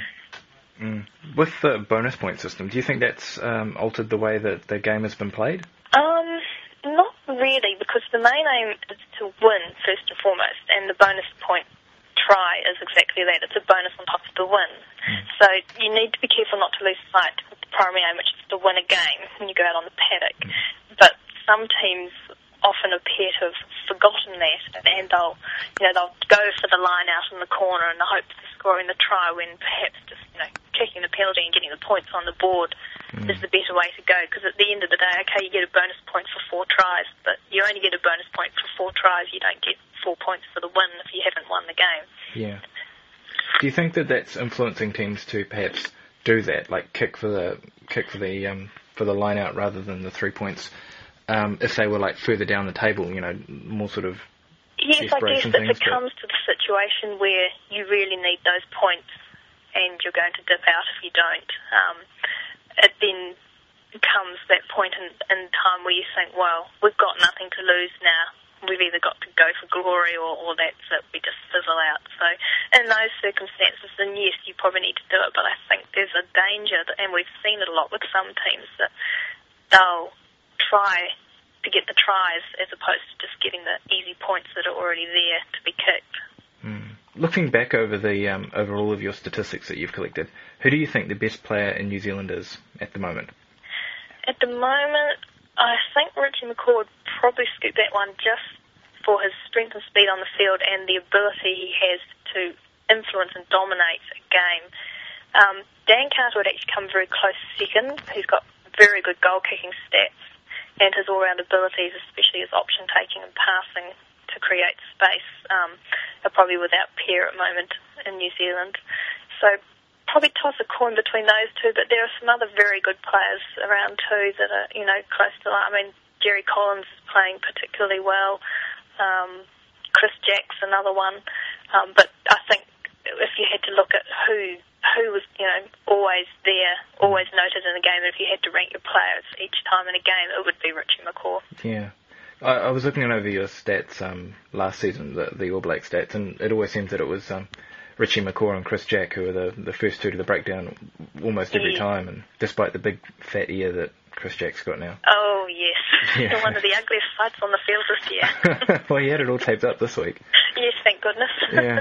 Mm. With the bonus point system, do you think that's um, altered the way that the game has been played? Um, not really, because the main aim is to win first and foremost, and the bonus point try is exactly that. It's a bonus on top of the win. Mm. So you need to be careful not to lose sight of the primary aim, which is to win a game when you go out on the paddock. Mm. But some teams often appear to have forgotten that, and they'll, you know, they'll go for the line out in the corner in the hopes of scoring the try, when perhaps just, you know, kicking the penalty and getting the points on the board mm. is the better way to go. Because at the end of the day, okay, you get a bonus point for four tries, but you only get a bonus point for four tries. You don't get four points for the win if you haven't won the game. Yeah. Do you think that that's influencing teams to perhaps do that, like kick for the kick for the um, for the line out rather than the three points? Um, if they were like further down the table, you know, more sort of yes, I guess if it comes to the situation where you really need those points and you're going to dip out if you don't, um, it then comes that point in, in time where you think, well, we've got nothing to lose now. We've either got to go for glory or, or that's it, we just fizzle out. So in those circumstances, then yes, you probably need to do it, but I think there's a danger, that, and we've seen it a lot with some teams, that they'll try to get the tries as opposed to just getting the easy points that are already there to be kicked. Mm. Looking back over the um, over all of your statistics that you've collected, who do you think the best player in New Zealand is at the moment? At the moment, I think Richie McCaw would probably scoop that one just for his strength and speed on the field and the ability he has to influence and dominate a game. Um, Dan Carter would actually come very close second. He's got very good goal-kicking stats, and his all-round abilities, especially his option-taking and passing to create space, um, are probably without peer at the moment in New Zealand. So probably toss a coin between those two, but there are some other very good players around too that are, you know, close to that. I mean, Jerry Collins is playing particularly well. Um, Chris Jack's another one. Um, but I think if you had to look at who who was, you know, always there, always noted in the game, and if you had to rank your players each time in a game, it would be Richie McCaw. Yeah. I, I was looking over your stats um, last season, the, the All Black stats, and it always seemed that it was um, Richie McCaw and Chris Jack who were the, the first two to the breakdown almost every yeah. time, and despite the big fat ear that Chris Jack's got now. Oh, yes. Yeah. One of the ugliest fights on the field this year. Well, he had it all taped up this week. Yes, thank goodness. Yeah.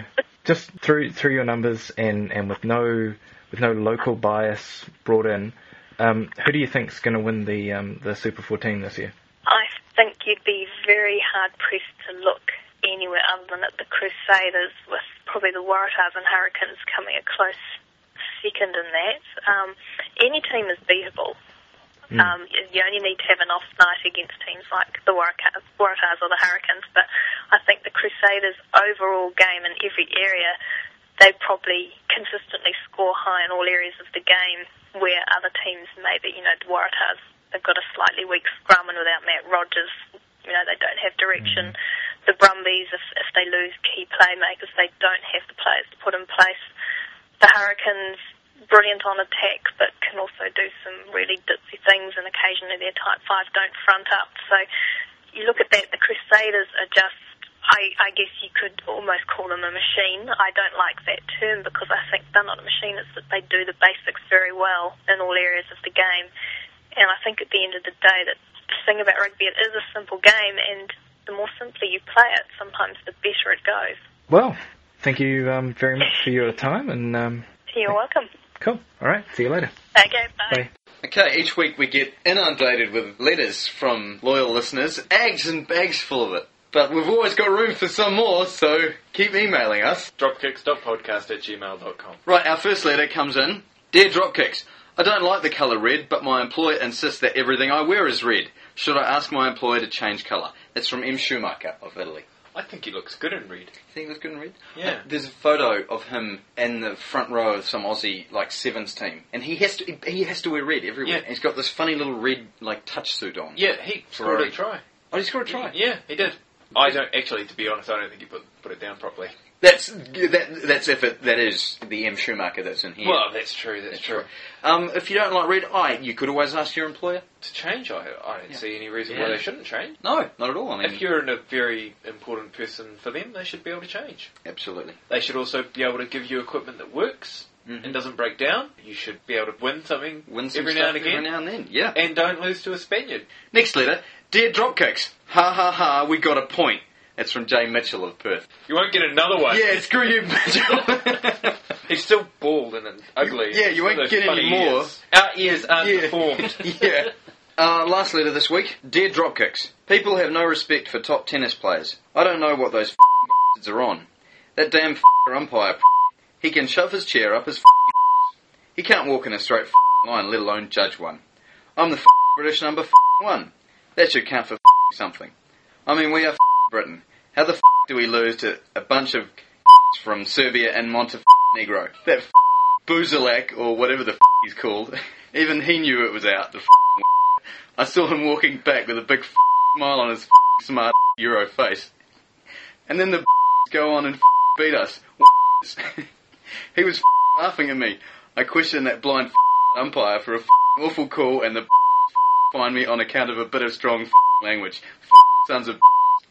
just through through your numbers and, and with no with no local bias brought in, um, who do you think's going to win the um, the Super fourteen this year? I think you'd be very hard pressed to look anywhere other than at the Crusaders, with probably the Waratahs and Hurricanes coming a close second in that. Um, any team is beatable. Mm. Um, you only need to have an off night against teams like the Waratahs, Waratahs or the Hurricanes, but I think the Crusaders' overall game in every area, they probably consistently score high in all areas of the game, where other teams maybe, you know, the Waratahs, they've got a slightly weak scrum, and without Matt Rogers, you know, they don't have direction. Mm. The Brumbies, if, if they lose key playmakers, they don't have the players to put in place. The Hurricanes, brilliant on attack, but can also do some really ditzy things, and occasionally their type five don't front up. So you look at that, the Crusaders are just, I, I guess you could almost call them a machine. I don't like that term because I think they're not a machine, it's that they do the basics very well in all areas of the game. And I think at the end of the day, that the thing about rugby, it is a simple game, and the more simply you play it, sometimes the better it goes. Well, thank you um, very much for your time. and um, You're welcome. Cool. All right. See you later. Okay, bye. Bye. Okay, each week we get inundated with letters from loyal listeners, eggs and bags full of it. But we've always got room for some more, so keep emailing us. dropkicks dot podcast at gmail dot com. Right, our first letter comes in. Dear Dropkicks, I don't like the colour red, but my employer insists that everything I wear is red. Should I ask my employer to change colour? It's from M. Schumacher of Italy. I think he looks good in red. You think he looks good in red? Yeah. Uh, there's a photo of him in the front row of some Aussie, like, sevens team. And he has to he has to wear red everywhere. Yeah. And he's got this funny little red, like, touch suit on. Yeah, he scored a try. Oh, he scored a try? Yeah, he did. I don't, actually, to be honest, I don't think he put put it down properly. That's that. That's if it, that is the M. Schumacher that's in here. Well, that's true, that's, that's true. true. Um, if you don't like red, I you could always ask your employer to change. I, I don't yeah. see any reason yeah. why they shouldn't change. No, not at all. I mean, if you're in a very important person for them, they should be able to change. Absolutely. They should also be able to give you equipment that works mm-hmm. and doesn't break down. You should be able to win something win some every now and again. Every now and then, yeah. And don't lose to a Spaniard. Next letter, dear Dropkicks, ha ha ha, we got a point. It's from Jay Mitchell of Perth. You won't get another one. Yeah, screw you, Mitchell. He's still bald and ugly. Yeah, you won't get any more. Ears. Our ears aren't yeah. deformed. yeah. Uh, last letter this week. Dear Dropkicks, people have no respect for top tennis players. I don't know what those f***ers are on. That damn f***er umpire, he can shove his chair up his f***. He can't walk in a straight f***ing line, let alone judge one. I'm the f***ing British number f***ing one. That should count for f***ing something. I mean, we are f***ing Britain. How the f*** do we lose to a bunch of from Serbia and Montenegro? That f*** Buzalak, or whatever the f*** he's called, even he knew it was out, the f***. I saw him walking back with a big f*** smile on his f*** smart Euro face. And then the go on and f*** beat us. He was f*** laughing at me. I questioned that blind f*** umpire for a f*** awful call, and the f*** fined me on account of a bit of strong f*** language. F*** sons of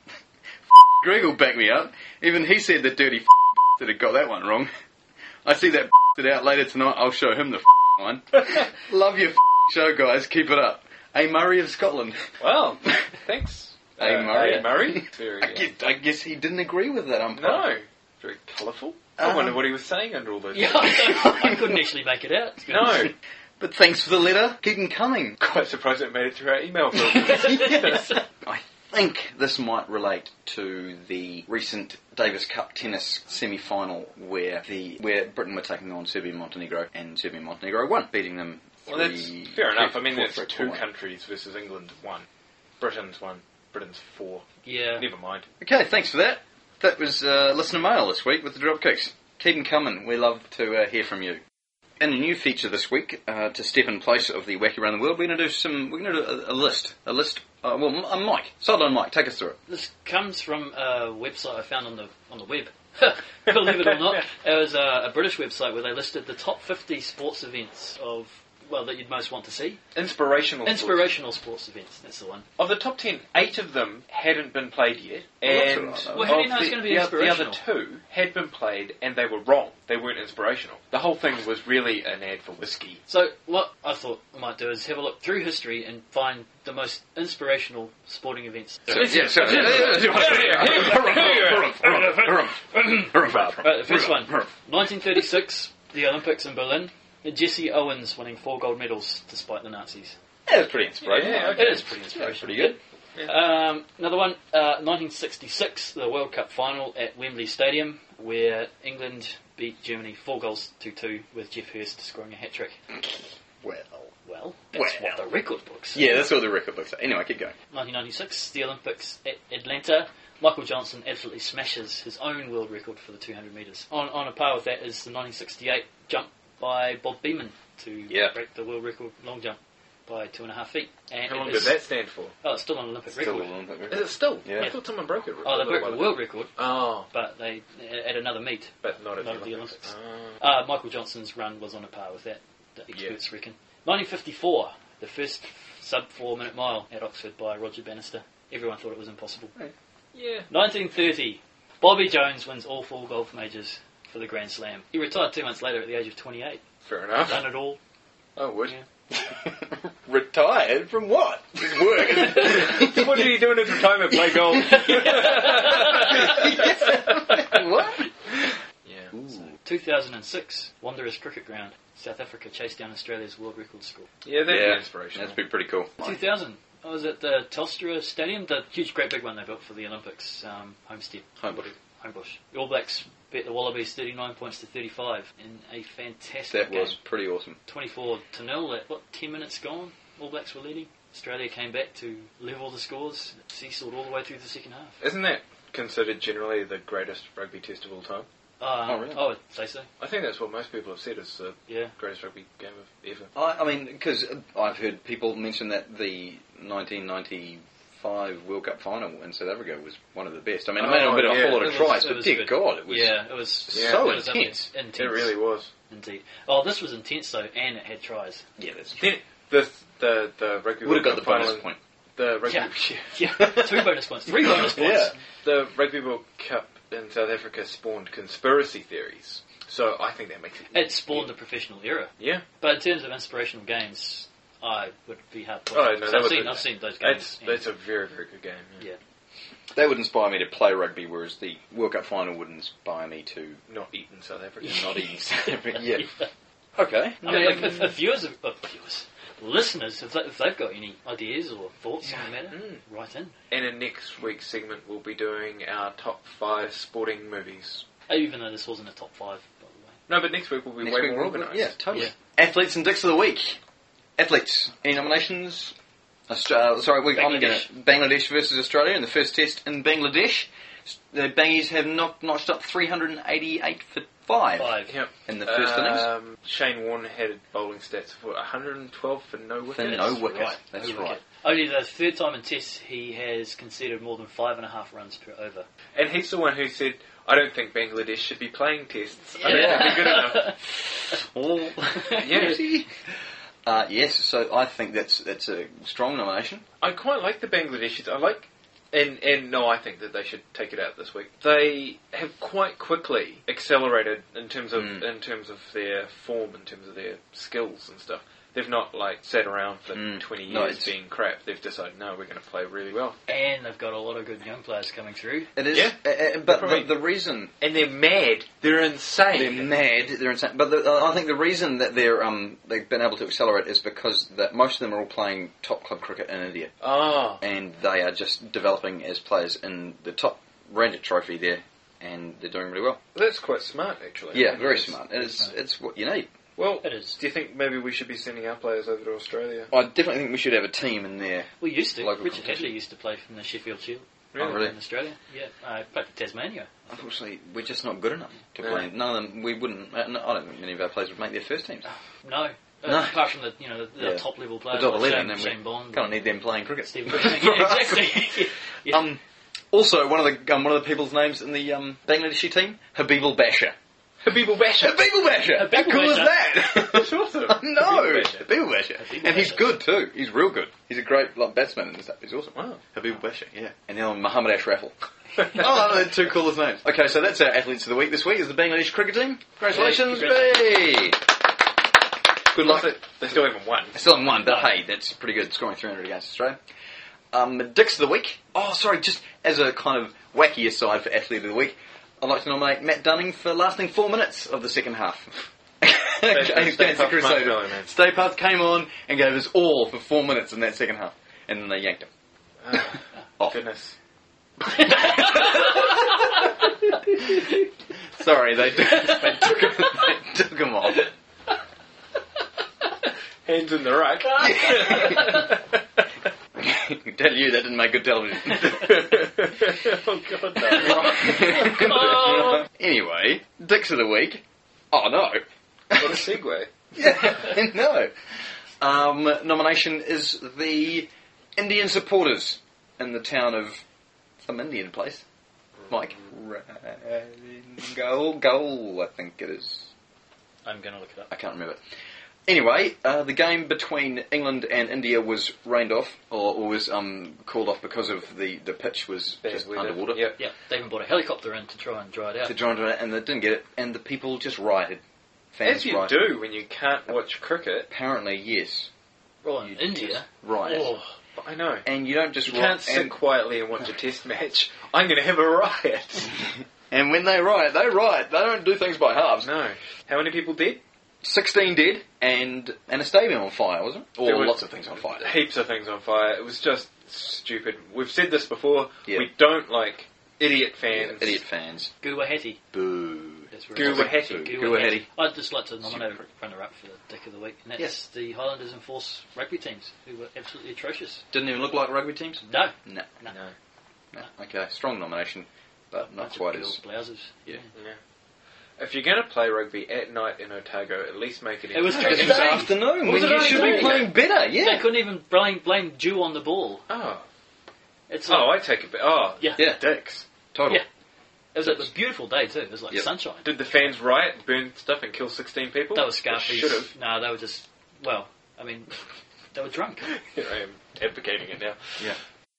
Greg will back me up. Even he said the dirty f*** that had got that one wrong. I see that f*** out later tonight. I'll show him the f*** one. Love your f*** show, guys. Keep it up. A. Murray of Scotland. Well, thanks. A. Uh, Murray. A. Murray. Very, I, guess, I guess he didn't agree with that umpire. No. Very colourful. I um, wonder what he was saying under all those. Yeah, I, I couldn't actually make it out. No. But thanks for the letter. Keep them coming. Quite surprised it made it through our email filter. Yes. I think this might relate to the recent Davis Cup tennis semi-final where the where Britain were taking on Serbia and Montenegro, and Serbia and Montenegro won, beating them three, well, that's fair enough. Three, I mean, four, that's four, two four, countries versus England one. Britain's one. Britain's four. Yeah. Never mind. Okay, thanks for that. That was uh, listener mail this week with the Dropkicks. Keep them coming. We love to uh, hear from you. In a new feature this week, uh, to step in place of the Wacky Around the World, we're going to do some. We're going to do a, a list. A list. Uh, well, uh, Mike, Sideline Mike, take us through it. This comes from a website I found on the on the web. Believe it or not, it was a, a British website where they listed the top fifty sports events of. Well, that you'd most want to see. Inspirational Inspirational sports, sports events, that's the one. Of the top ten, eight of them hadn't been played yet. Well, and that's all right, well, how do you know the, it's going to be the, inspirational? The other two had been played and they were wrong. They weren't inspirational. The whole thing was really an ad for whiskey. So what I thought I might do is have a look through history and find the most inspirational sporting events. So, yeah, so, Right, the first one. nineteen thirty-six, the Olympics in Berlin. Jesse Owens winning four gold medals despite the Nazis. Yeah, that's pretty inspirational. Yeah, It is pretty inspirational. Pretty good. Um, another one, uh, nineteen sixty-six, the World Cup final at Wembley Stadium, where England beat Germany four goals to two with Jeff Hurst scoring a hat-trick. Well. Well, that's Well. what the record books say. Yeah, that's what the record looks like. Anyway, keep going. nineteen ninety-six, the Olympics at Atlanta. Michael Johnson absolutely smashes his own world record for the two hundred metres. On, on a par with that is the nineteen sixty-eight jump by Bob Beamon to Yeah. break the world record long jump by two and a half feet. And How it long is- did that stand for? Oh, it's still an Olympic Still record. an Olympic Is record. it still? Yeah. I thought someone broke it. Oh, a they little broke while the ago. world record, Oh, but they at another meet. but not at Not the the Olympics. Olympics. Ah. Uh, Michael Johnson's run was on a par with that, the experts reckon. nineteen fifty-four, the first sub four minute mile at Oxford by Roger Bannister. Everyone thought it was impossible. Yeah. nineteen thirty, Bobby Jones wins all four golf majors for the Grand Slam. He retired two months later at the age of twenty-eight. Fair enough. Done it all. Oh, would. Yeah. Retired from what? His work. What did he do in his retirement? Play golf. What? Yeah. two thousand six, Wanderers Cricket Ground. South Africa chased down Australia's world record score. Yeah, that'd Yeah, be inspirational. that's pretty, pretty cool. two thousand, I was at the Telstra Stadium, the huge, great big one they built for the Olympics, um, Homestead. Homebush. Homebush. The All Blacks beat the Wallabies thirty-nine points to thirty-five in a fantastic That game. was pretty awesome. twenty-four to nil at, what, ten minutes gone? All Blacks were leading. Australia came back to level the scores. It seesawed all the way through the second half. Isn't that considered generally the greatest rugby test of all time? Um, Oh, really? I would say so, I think that's what most people have said is the yeah. greatest rugby game of ever. I, I mean, because I've heard people mention that the nineteen ninety-five World Cup final in South Africa was one of the best. I mean, it may not have been a Oh, whole lot It of was- tries, it but was dear good. God, it was Yeah, it was Yeah. so it was up there. intense. intense. It really was. Indeed. Oh, this was intense though, and it had tries. Yeah, that's true. Then the the the rugby Would have World got the Cup bonus final- point. The rugby, Yeah. Yeah, two bonus points, three bonus points. Yeah. the Rugby World Cup in South Africa spawned conspiracy theories. So I think that makes it. It spawned the professional era. Yeah. But in terms of inspirational games, I would be hard pushed. Oh no, So that I've was seen, a, I've seen those games. That's and- that's a very very good game. Yeah. yeah. That would inspire me to play rugby, whereas the World Cup final would inspire me to Not eating South Africa. not eat South Africa. Yeah. Okay. I mean, if, if, if viewers, of, uh, viewers, listeners, if, they, if they've got any ideas or thoughts on the matter, Mm. write in. And in next week's segment, we'll be doing our top five sporting movies. Even though this wasn't a top five, by the way. No, but next week we'll be Next way week more we'll be- organised. Yeah, totally. Yeah. Athletes and dicks of the week. Athletes. Any nominations? Austra- sorry, we, I'm going Bangladesh. to Bangladesh versus Australia in the first test in Bangladesh. The Bangies have knocked, notched up three hundred eighty-eight for five, Five. Yep. in the first innings. Um, Shane Warne had bowling stats for one hundred twelve for no For wicket. no wicket. Right. That's No right. wicket. Only the third time in Tests he has conceded more than five and a half runs per over. And he's the one who said, I don't think Bangladesh should be playing tests. I don't Yeah. think they're good enough. Oh, Yeah. Uh, yes, so I think that's that's a strong nomination. I quite like the Bangladeshis. I like, and and no, I think that they should take it out this week. They have quite quickly accelerated in terms of Mm. in terms of their form, in terms of their skills and stuff. They've not like sat around for Mm. twenty No, years it's- being crap. They've decided, no, we're going to play really well, And they've got a lot of good young players coming through. It is, Yeah. uh, uh, but Probably- the, the reason and they're mad. They're insane. they're mad, they're insane. But the, uh, I think the reason that they're um, they've been able to accelerate is because that most of them are all playing top club cricket in India, Oh, and they are just developing as players in the top Ranjit Trophy there, and they're doing really well. that's quite smart, actually. Yeah, very smart. And it's it's what you need. Well, It is. do you think maybe we should be sending our players over to Australia? I definitely think we should have a team in there. We used to. Local Richard competition. Hadley used to play from the Sheffield Shield Oh, really? in Australia. Yeah, I played for Tasmania. Unfortunately, we're just not good enough to Yeah. play. None of them. We wouldn't. uh, no, I don't think many of our players would make their first teams. No. Uh, No. Apart from the you know the, the Yeah. top level The players top like eleven, Shane, then Shane we Bond, kind of need them playing cricket. Steve Cushing. Yeah, exactly. Yeah. Um, also, one of the um, one of the people's names in the um, Bangladeshi team, Habibul Basha. Habibul Basha. Habibul Basha. How Habibul cool is Basha. that? That's awesome. no, Habibul Basha. Habibul Basha, Habibul and he's Basha. good too. He's real good. He's a great like batsman and stuff. He's awesome. Wow. Habibul Basha, yeah. And the other one, Muhammad Ashraful. Oh, they're two coolest names. Okay, so that's our athletes of the week this week. Is the Bangladesh cricket team? Congratulations, hey! Good luck. They still haven't won. Still haven't won, but hey, that's pretty good. Scoring three hundred against Australia. Um, Dicks of the week. Oh, sorry, just as a kind of wacky aside for athlete of the week, I'd like to nominate Matt Dunning for lasting four minutes of the second half. Stay Against the Puft Crusaders. Marshmallow Man. Stay Puft came on and gave us all for four minutes in that second half. And then they yanked him. Oh, Off. goodness. Sorry, they, did, they, took him, they took him off. Hands in the ruck. I can tell you that didn't make good television. Oh, God, no. Anyway, Dicks of the Week. Oh, no. What a segue. Yeah, no. Um, nomination is the Indian supporters in the town of some Indian place. Mike? Goal, goal, I think it is. I'm going to look it up. I can't remember. Anyway, uh, the game between England and India was rained off, or, or was um, called off because of the, the pitch was Bad just weather. underwater. Yep. Yeah, they even brought a helicopter in to try and dry it out. To try and do it, and they didn't get it, and the people just rioted. Fans As you rioted. do when you can't watch cricket. Apparently, yes. Well, in India. Riot. Oh, I know. And you don't just You riot. can't sit and, quietly and watch a test match. I'm going to have a riot. and when they riot, they riot. They don't do things by halves. No. How many people dead? sixteen dead, and and a stadium on fire, wasn't it? Or There were lots of things on fire. Heaps of things on fire. It was just stupid. We've said this before. Yeah. We don't like idiot fans. Yeah, idiot fans. Guwahati. Boo. That's where Guwahati. it is. Guwahati. I'd just like to nominate a runner-up for the Dick of the Week, and that's Yes. the Highlanders and Force rugby teams, who were absolutely atrocious. Didn't even look like rugby teams? No. No. No. No. No. Okay, strong nomination, but not Bunch quite of as... girls' blouses. Yeah. Yeah. If you're going to play rugby at night in Otago, at least make it It was It's Tuesday. this afternoon, Was when it you should be Tuesday? playing better, They yeah. couldn't even blame, blame Dew on the ball. Oh. It's like, Oh, I take it back. Oh, Yeah. Yeah. dicks. Total. Yeah. It was, it was a beautiful day too. It was like Yep. sunshine. Did the fans riot, burn stuff, and kill sixteen people? That was Scarfies. Should have. No, they were just, well, I mean, they were drunk. Here I am advocating it now. Yeah.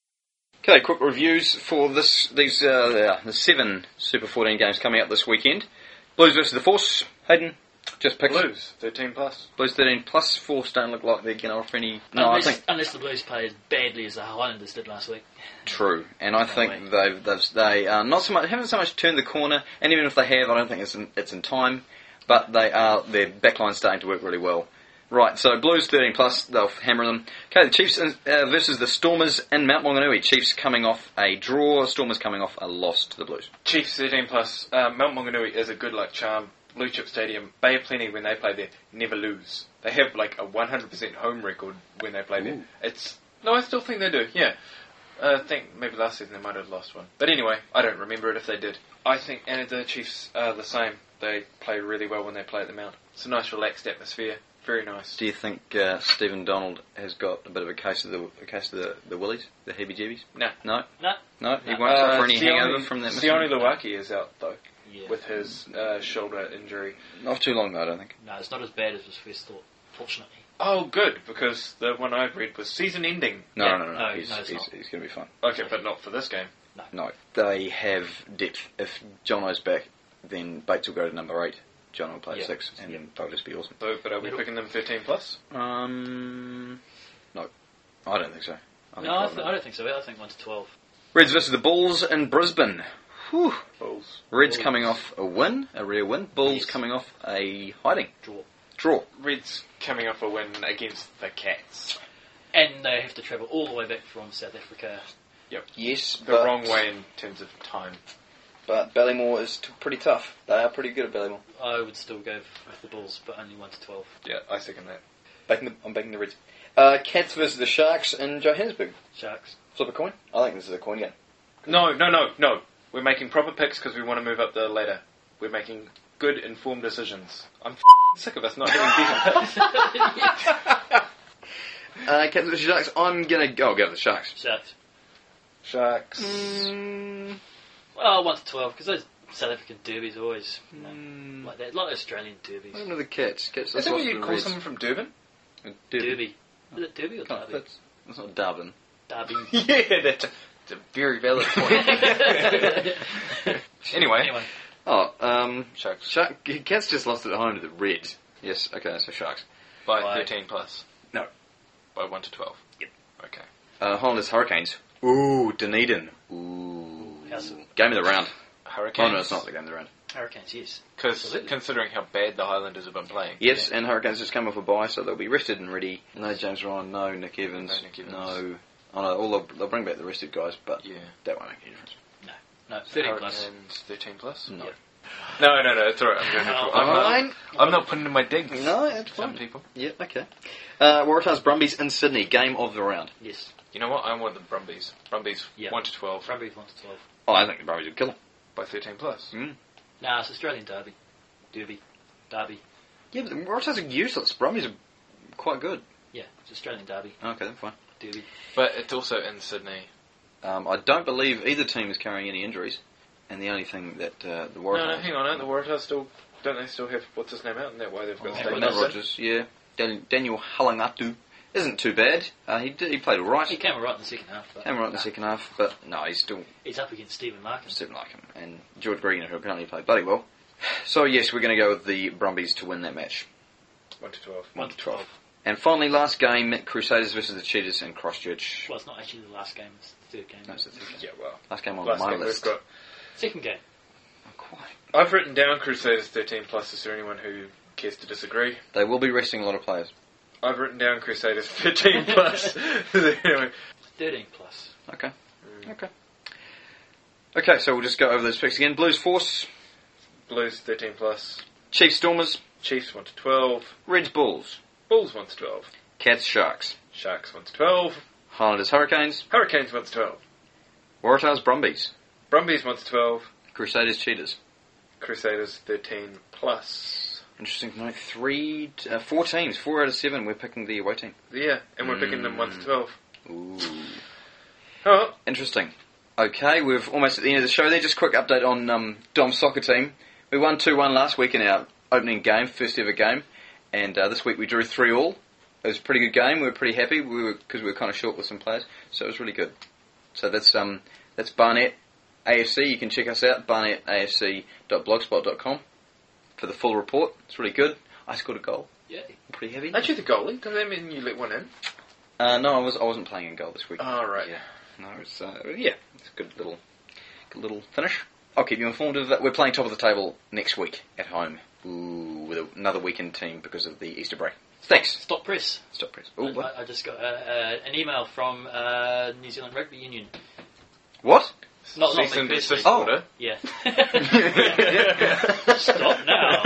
Okay, quick reviews for this these uh, the seven Super fourteen games coming up this weekend. Blues versus the Force. Hayden, just pick Blues, thirteen plus. Blues thirteen plus Force don't look like they're going to offer any. No, unless, I think unless the Blues play as badly as the Highlanders did last week. true, and I No think way. they've they've they uh, not so much haven't so much turned the corner, and even if they have, I don't think it's in, it's in time. But they are their backline's starting to work really well. Right, so Blues thirteen plus, they'll hammer them. Okay, the Chiefs uh, versus the Stormers in Mount Maunganui. Chiefs coming off a draw, Stormers coming off a loss to the Blues. Chiefs thirteen plus. Uh, Mount Maunganui is a good luck charm. Blue Chip Stadium, Bay of Plenty, when they play there, never lose. They have like a one hundred percent home record when they play there. Ooh. It's no, I still think they do. Yeah, uh, I think maybe last season they might have lost one, but anyway, I don't remember it if they did. I think and the Chiefs are the same. They play really well when they play at the Mount. It's a nice, relaxed atmosphere. Very nice. Do you think uh, Stephen Donald has got a bit of a case of the a case of the, the willies, the heebie-jeebies? No. No? No. No? He No. won't suffer any Sione- hangover from that Sione mission? Luwaki is out though Yeah. with his uh, shoulder injury. Not too long though, I don't think. No, it's not as bad as was first thought, fortunately. Oh, good, because the one I read was season ending. No, Yeah. no, no, no. No, He's, no, it's he's, not. he's going to be fine. Okay, but not for this game. No. They have depth. If Jono's back, then Bates will go to number eight. John will play at Yeah. six, and Yeah. they'll just be awesome. So, but are we It'll- picking them thirteen plus? Um, no. I don't think so. I think No, I, five th- and I don't think so. I think one to twelve. Reds versus the Bulls in Brisbane. Whew. Bulls. Reds Bulls. coming off a win, a rare win. Bulls Yes. coming off a hiding. Draw. Draw. Reds coming off a win against the Cats. And they have to travel all the way back from South Africa. Yes, The wrong way in terms of time. But Ballymore is t- pretty tough. They are pretty good at Ballymore. I would still go with the Bulls, but only one to twelve. Yeah, I second that. Backing the, I'm backing the Reds. Uh, Cats versus the Sharks in Johannesburg. Sharks. Flip a coin? I think this is a coin game. No, no, no, no. We're making proper picks because we want to move up the ladder. We're making good, informed decisions. I'm f- sick of us not having beaten. Uh, Cats versus Sharks. I'm gonna go. I'll go with the Sharks. Sharks. Sharks. Mm, Well, one to twelve, because those South African derbies are always you know, mm, like that, like Australian derbies. I don't know the Cats. Cats. Is that what you call someone from Durban? Derby. Is it derby or Kind of derby? fits. It's not Dublin. Derby. Yeah, that's a, that's a very valid point. anyway, Anyway, Oh, um, Sharks. Shark, Cats just lost it at home to the Reds. Yes. Okay, so Sharks. By By- thirteen plus. No. By one to twelve. Yep. Okay. Uh, Highlanders Hurricanes. Ooh, Dunedin. Ooh. How's- Game of the round. Hurricanes. Oh no, it's not the game they're in. Hurricanes, yes. Because Absolutely. considering how bad the Highlanders have been playing. Yes, and Hurricanes just come off a bye, so they'll be rested and ready. No James Ryan, no Nick Evans, No Nick Evans. no. Oh no, all they'll, they'll bring back the rested guys, but Yeah. that won't make any difference. No, thirteen plus. Hurricanes thirteen plus? No. Yeah. No, no, no, it's alright. I'm, going to- Oh, I'm, fine. not, I'm not putting in my digs. No, it's Some fine. people. Yeah, okay. Uh, Waratahs Brumbies in Sydney, game of the round. Yes. You know what? I want the Brumbies. Brumbies Yeah. one to twelve Brumbies one to twelve. Oh, I think the Brumbies would kill them. by thirteen plus. Mm. Nah, it's Australian Derby. Derby. Derby. Yeah, but the Waratahs are useless. Brumbies are quite good. Yeah, it's Australian Derby. Okay, then fine. Derby. But it's also in Sydney. Um, I don't believe either team is carrying any injuries, and the only thing that uh, the Waratahs... No, no, hang on. Aren't the Waratahs still... Don't they still have... What's his name out? And that way they've got... Oh, Stephen Matt Nelson. Rogers, yeah. Dan- Daniel Halangatu isn't too bad. Uh, he did, he played all right. He came right in the second half. But Came right in the second half, but no, he's still He's up against Stephen Larkin. didn't like him. And George Green, who apparently played bloody well. So yes, we're going to go with the Brumbies to win that match. one to twelve. one to twelve. And finally, last game, Crusaders versus the Cheetahs in Christchurch. Well, it's not actually the last game, it's the third game. No, it's the third game. Yeah, well. Last game on Last my game list. we've got... Second game. Oh, quite. I've written down Crusaders thirteen plus. Is there anyone who cares to disagree? They will be resting a lot of players. I've written down Crusaders thirteen plus. Is there anyone- thirteen plus. Okay. Okay. Okay, so we'll just go over those picks again. Blues Force, Blues thirteen plus. Chiefs Stormers, Chiefs one to twelve. Reds Bulls, Bulls one to twelve. Cats Sharks, Sharks one to twelve. Highlanders Hurricanes, Hurricanes one to twelve. Waratahs Brumbies, Brumbies one to twelve. Crusaders Cheetahs. Crusaders thirteen plus. Interesting to note, three, uh, four teams, four out of seven, we're picking the away team. Yeah, and we're picking them one to twelve. Ooh. Oh, Interesting. Okay, we're almost at the end of the show there. Just a quick update on um, Dom's soccer team. We won two one last week in our opening game, first ever game, and uh, this week we drew three all. It was a pretty good game. We were pretty happy we were because we were kind of short with some players, so it was really good. So that's um that's Barnet A F C. You can check us out, barnet a f c dot blogspot dot com for the full report. It's really good. I scored a goal. Yeah. Pretty heavy. aren't you the goalie? Does that mean you let one in? Uh, no, I was I wasn't playing in goal this week. Oh, right. Yeah. No, it's uh, yeah, it's a good little, good little finish. I'll keep you informed of that. We're playing top of the table next week at home. Ooh, with another weekend team because of the Easter break. Thanks. Stop press. Stop press. Ooh, what? I, I just got uh, uh, an email from uh, New Zealand Rugby Union. What? Not, not Cease me and personally. desist Oh. order. Yeah. Stop now.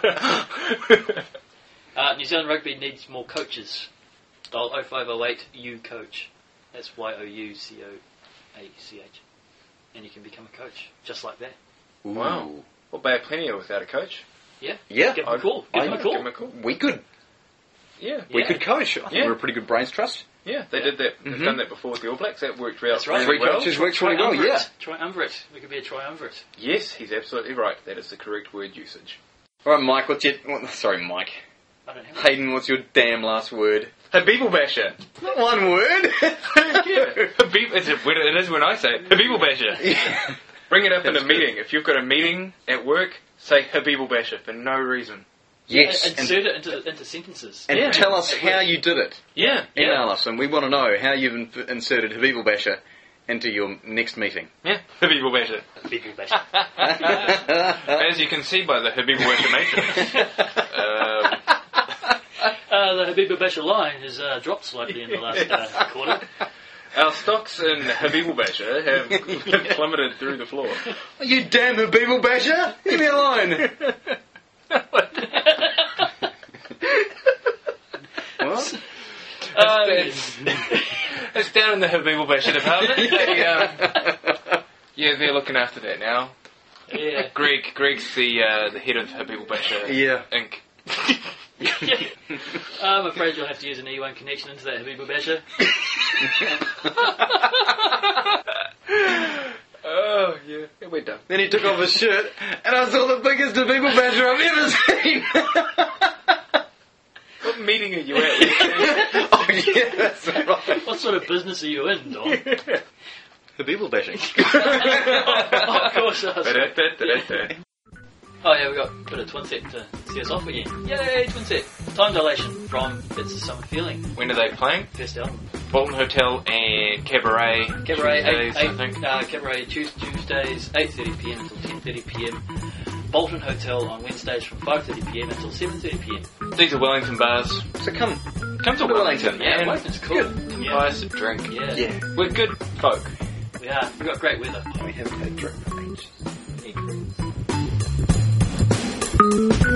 Uh, New Zealand Rugby needs more coaches. Dial oh five oh eight U coach. That's Y O U C O A C H. And you can become a coach, just like that. Ooh. Wow. Well, Bay of Plenty are without a coach. Yeah? Yeah. Give them a call. Give I- them a Give call. them a call. We could. Yeah. We Yeah. could coach. I think Yeah. we're a pretty good brains trust. Yeah, they Yeah. did that. They've Mhm. done that before with the All Blacks. That worked out That's right. really Three well. coaches works really well. Yeah. Triumvirate. We could be a triumvirate. Yes, he's absolutely right. That is the correct word usage. All right, Mike. What's your? What, sorry, Mike. I don't have Hayden, what's your damn last word? Habibul Basher. Not one word. yeah. Habib, it's a, it is when I say it. Habibul Basher. Yeah. Bring it up in That's a good. meeting. If you've got a meeting at work, say Habibul Basher for no reason. Yes. Uh, and insert it into, into sentences. and Yeah. tell us how you did it. Yeah. Email us, and we want to know how you've in- inserted Habibul Basher into your next meeting. Yeah. Habibul Basher. People bash. As you can see by the Habibul Basher matrix. um, Uh, the Habiba Basha line has uh, dropped slightly in the last uh, quarter. Our stocks in Habibul Basher have plummeted through the floor. You damn Habibul Basher! Leave me alone! What? Uh, It's, it's down in the Habibul Basher department. They, um, yeah, they're looking after that now. yeah. Greg, Greg's the uh, the head of Habibul Basher Yeah. Incorporated. I'm afraid you'll have to use an E one connection into that Habiba Basha. Oh yeah, yeah, we're done. Then he took off his shirt, and I saw the biggest Habibul Basher I've ever seen! What meeting are you at? Oh yeah, that's right. What sort of business are you in, Don? Habibul bashing. Oh, of course I was. Da-da-da-da-da. Oh yeah, we got a bit of twin set to see us off again. Yay, twin set. Time dilation from It's the Summer Feeling. When are they playing? First album. Bolton Hotel and Cabaret. Cabaret, Tuesdays, eight, I think. eight, uh, Cabaret Tues- Tuesdays, eight thirty p m until ten thirty p m. Bolton Hotel on Wednesdays from five thirty p m until seven thirty p m. These are Wellington bars. So come, Come to Wellington, Yeah, man. Wellington's cool. Come Yeah. buy us a drink. Yeah. yeah, We're good folk. We are. We've got great weather. we haven't had a drink for ages. Yeah.